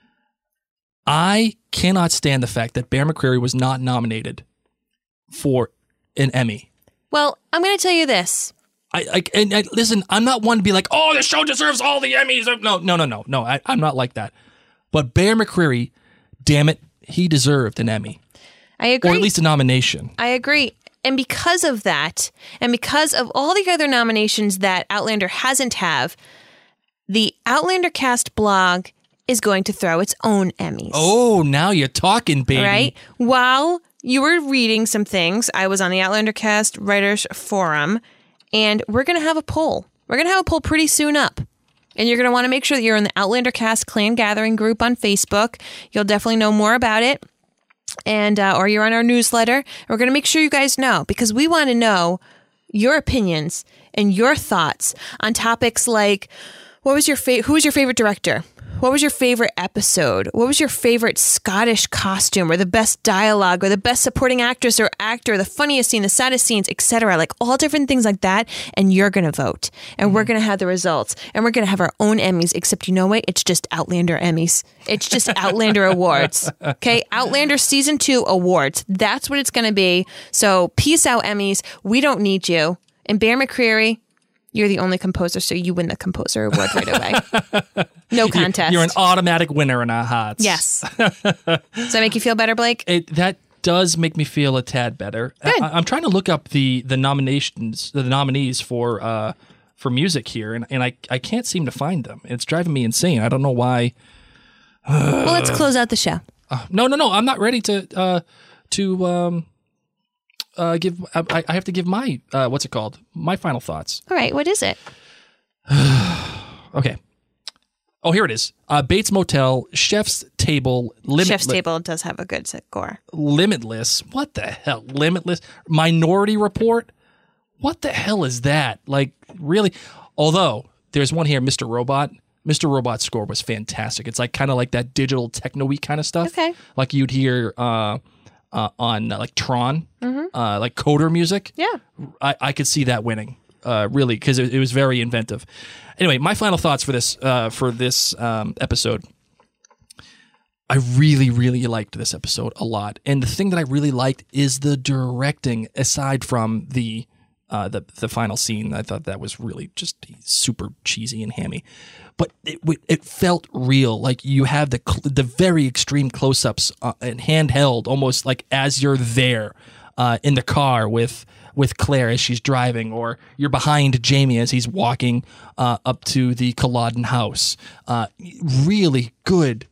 I cannot stand the fact that Bear McCreary was not nominated for an Emmy. Well, I'm going to tell you this. I, I and, and listen, I'm not one to be like, oh, the show deserves all the Emmys. No, no, no, no, no. I, I'm not like that. But Bear McCreary, damn it, he deserved an Emmy. I agree. Or at least a nomination. I agree. And because of that, and because of all the other nominations that Outlander hasn't have, the Outlander Cast blog is going to throw its own Emmys. Oh, now you're talking, baby. Right? While you were reading some things, I was on the Outlander Cast Writers Forum, and we're going to have a poll. We're going to have a poll pretty soon up. And you're going to want to make sure that you're in the Outlander Cast Clan Gathering group on Facebook. You'll definitely know more about it. And uh, or you're on our newsletter. We're going to make sure you guys know, because we want to know your opinions and your thoughts on topics like, what was your fa- who was your favorite director? What was your favorite episode? What was your favorite Scottish costume, or the best dialogue, or the best supporting actress or actor, the funniest scene, the saddest scenes, et cetera? Like all different things like that. And you're going to vote, and mm-hmm. we're going to have the results, and we're going to have our own Emmys. Except you know what? It's just Outlander Emmys. It's just Outlander Awards. Okay, Outlander Season Two Awards. That's what it's going to be. So peace out, Emmys. We don't need you. And Bear McCreary, you're the only composer, so you win the composer award right away. No contest. You're an automatic winner in our hearts. Yes. Does that make you feel better, Blake? It, that does make me feel a tad better. Good. I, I'm trying to look up the the nominations, the nominees for uh, for music here, and, and I, I can't seem to find them. It's driving me insane. I don't know why. Well, let's close out the show. Uh, no, no, no. I'm not ready to uh, to um, uh, give. I, I have to give my uh, what's it called? My final thoughts. All right. What is it? Okay. Oh, here it is. Uh, Bates Motel, Chef's Table, Limitless. Chef's Table does have a good score. Limitless. What the hell? Limitless. Minority Report. What the hell is that? Like, really? Although there's one here, Mister Robot. Mister Robot's score was fantastic. It's like kind of like that digital techno-y kind of stuff. Okay. Like you'd hear uh, uh, on uh, like Tron, mm-hmm. uh, like Coder music. Yeah. I, I could see that winning. Uh, really, because it, it was very inventive. Anyway, my final thoughts for this uh, for this um, episode. I really, really liked this episode a lot, and the thing that I really liked is the directing. Aside from the uh, the the final scene, I thought that was really just super cheesy and hammy, but it it felt real. Like you have the the very extreme close ups uh, and handheld, almost like as you're there uh, in the car with. with Claire as she's driving, or you're behind Jamie as he's walking uh, up to the Culloden house. Uh, really good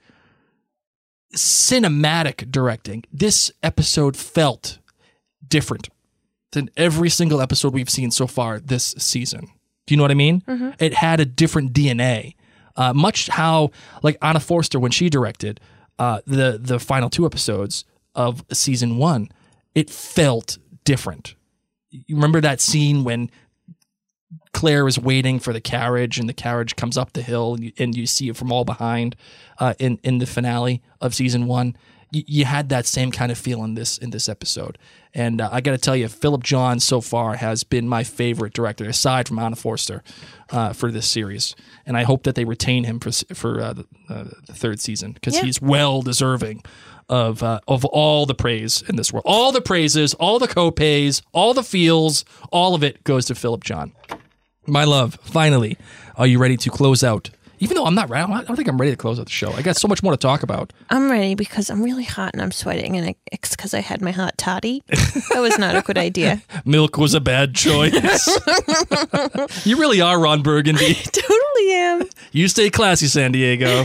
cinematic directing. This episode felt different than every single episode we've seen so far this season. Do you know what I mean? Mm-hmm. It had a different D N A. Uh, much how, like Anna Forster, when she directed uh, the, the final two episodes of season one, it felt different. You remember that scene when Claire is waiting for the carriage and the carriage comes up the hill and you, and you see it from all behind uh, in, in the finale of season one? you, you had that same kind of feel in this in this episode. And uh, I got to tell you, Philip John so far has been my favorite director, aside from Anna Forster, uh, for this series. And I hope that they retain him for for uh, the, uh, the third season, because Yeah. he's well deserving of uh, of all the praise in this world. All the praises, all the co-pays, all the feels, all of it goes to Philip John. My love, finally, are you ready to close out? Even though I'm not ready, I don't think I'm ready to close out the show. I got so much more to talk about. I'm ready because I'm really hot and I'm sweating, and it's because I had my hot toddy. That was not a good idea. Milk was a bad choice. You really are Ron Burgundy. Totally am. You stay classy, San Diego.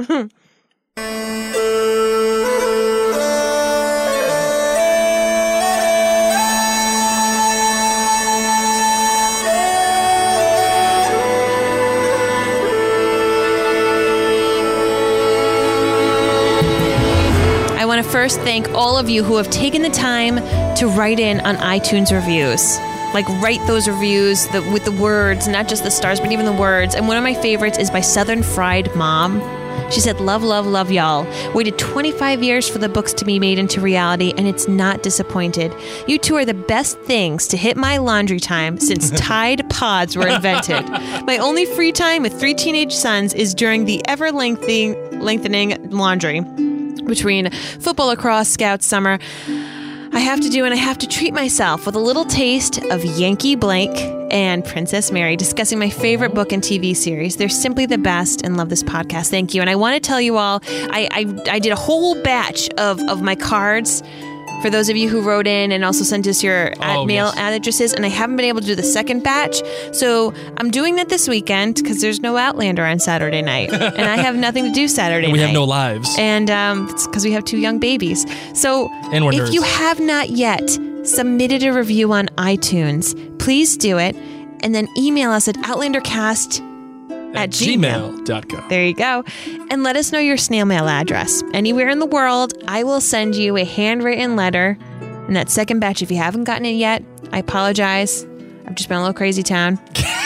I want to first thank all of you who have taken the time to write in on iTunes reviews. Like, write those reviews the, with the words, not just the stars, but even the words. And one of my favorites is by Southern Fried Mom. She said, love, love, love y'all. Waited twenty-five years for the books to be made into reality, and it's not disappointed. You two are the best things to hit my laundry time since Tide Pods were invented. My only free time with three teenage sons is during the ever-lengthening lengthening laundry. Between football, lacrosse, scouts, summer, I have to do and I have to treat myself with a little taste of Yankee Blank and Princess Mary, discussing my favorite book and T V series. They're simply the best and love this podcast. Thank you. And I want to tell you all, I, I, I did a whole batch of, of my cards for those of you who wrote in and also sent us your Oh, at mail yes. addresses, and I haven't been able to do the second batch. So I'm doing that this weekend because there's no Outlander on Saturday night, and I have nothing to do Saturday And we night. have no lives. And um, it's because we have two young babies. So And we're if nerds. you have not yet submitted a review on iTunes, please do it. And then email us at outlandercast at gmail. gmail dot com. There you go. And let us know your snail mail address. Anywhere in the world, I will send you a handwritten letter. And that second batch, if you haven't gotten it yet, I apologize. I've just been a little crazy town.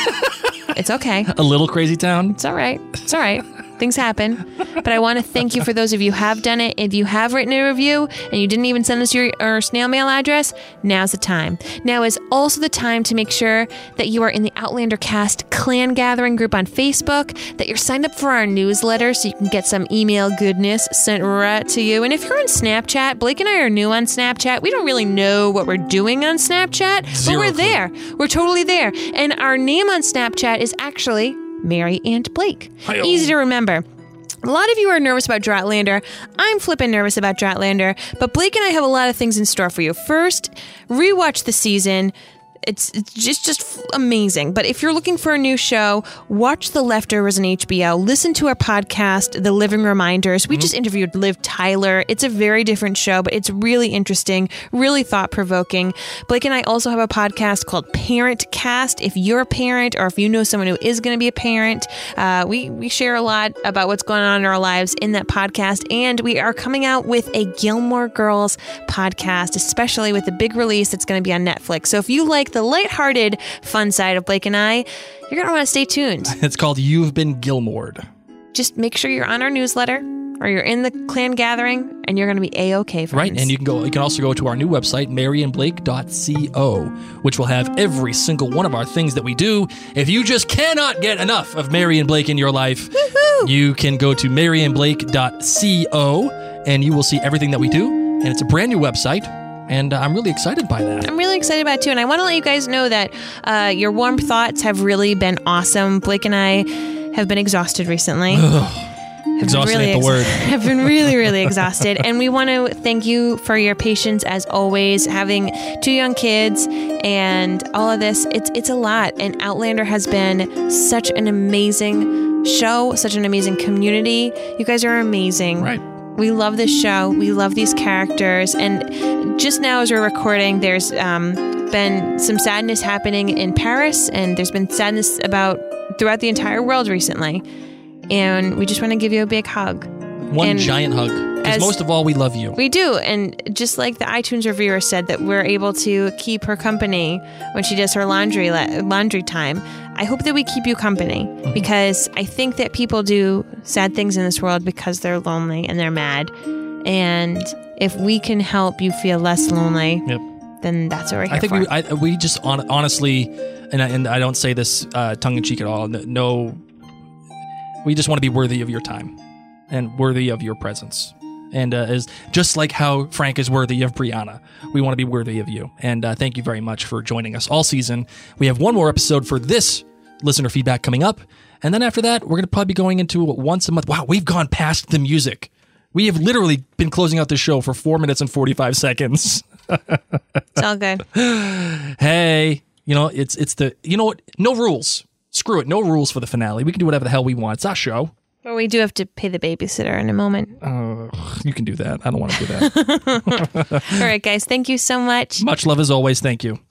It's okay. A little crazy town. It's all right. It's all right. Things happen. But I want to thank you for those of you who have done it. If you have written a review and you didn't even send us your, your snail mail address, now's the time. Now is also the time to make sure that you are in the Outlander Cast Clan Gathering group on Facebook, that you're signed up for our newsletter so you can get some email goodness sent right to you. And if you're on Snapchat, Blake and I are new on Snapchat. We don't really know what we're doing on Snapchat, Zero but we're clue. there. We're totally there. And our name on Snapchat is actually Mary and Blake. Hi-yo. Easy to remember. A lot of you are nervous about Dratlander. I'm flipping nervous about Dratlander, but Blake and I have a lot of things in store for you. First, rewatch the season. It's, it's just just amazing. But if you're looking for a new show, watch The Leftovers on H B O. Listen to our podcast, The Living Reminders. We just interviewed Liv Tyler. It's a very different show, but it's really interesting, really thought-provoking. Blake and I also have a podcast called Parent Cast. If you're a parent or if you know someone who is going to be a parent, uh, we, we share a lot about what's going on in our lives in that podcast. And we are coming out with a Gilmore Girls podcast, especially with the big release that's going to be on Netflix. So if you like the lighthearted, fun side of Blake and I, you're going to want to stay tuned. It's called You've Been Gilmored. Just make sure you're on our newsletter or you're in the clan gathering and you're going to be A-okay, friends. Right, and you can go. You can also go to our new website, mary and blake dot co, which will have every single one of our things that we do. If you just cannot get enough of Mary and Blake in your life, you can go to mary and blake dot co, and you will see everything that we do. And it's a brand new website, and uh, I'm really excited by that. I'm really excited about it too, and I want to let you guys know that uh, your warm thoughts have really been awesome. Blake and I have been exhausted recently. Have been Exhausted really ain't the word. have been really, really exhausted. And we want to thank you for your patience as always, having two young kids and all of this. It's it's a lot. And Outlander has been such an amazing show, such an amazing community. You guys are amazing. Right. We love this show. We love these characters. And just now as we're recording, there's um, been some sadness happening in Paris, and there's been sadness about throughout the entire world recently. And we just want to give you a big hug. One And giant hug. Because as- most of all, we love you. We do. And just like the iTunes reviewer said that we're able to keep her company when she does her laundry la- laundry time, I hope that we keep you company, because I think that people do sad things in this world because they're lonely and they're mad. And if we can help you feel less lonely, Yep. then that's what we're here I think for. we I, we just on, honestly, and I, and I don't say this uh, tongue in cheek at all. No, we just want to be worthy of your time and worthy of your presence. And uh, as just like how Frank is worthy of Brianna, we want to be worthy of you. And uh, thank you very much for joining us all season. We have one more episode for this listener feedback coming up, and then after that, we're going to probably be going into once a month. Wow, we've gone past the music. We have literally been closing out this show for four minutes and forty-five seconds. It's all good. Hey, you know, it's it's the, you know what? No rules. Screw it. No rules for the finale. We can do whatever the hell we want. It's our show. But we do have to pay the babysitter in a moment. Uh, you can do that. I don't want to do that. All right, guys. Thank you so much. Much love as always. Thank you.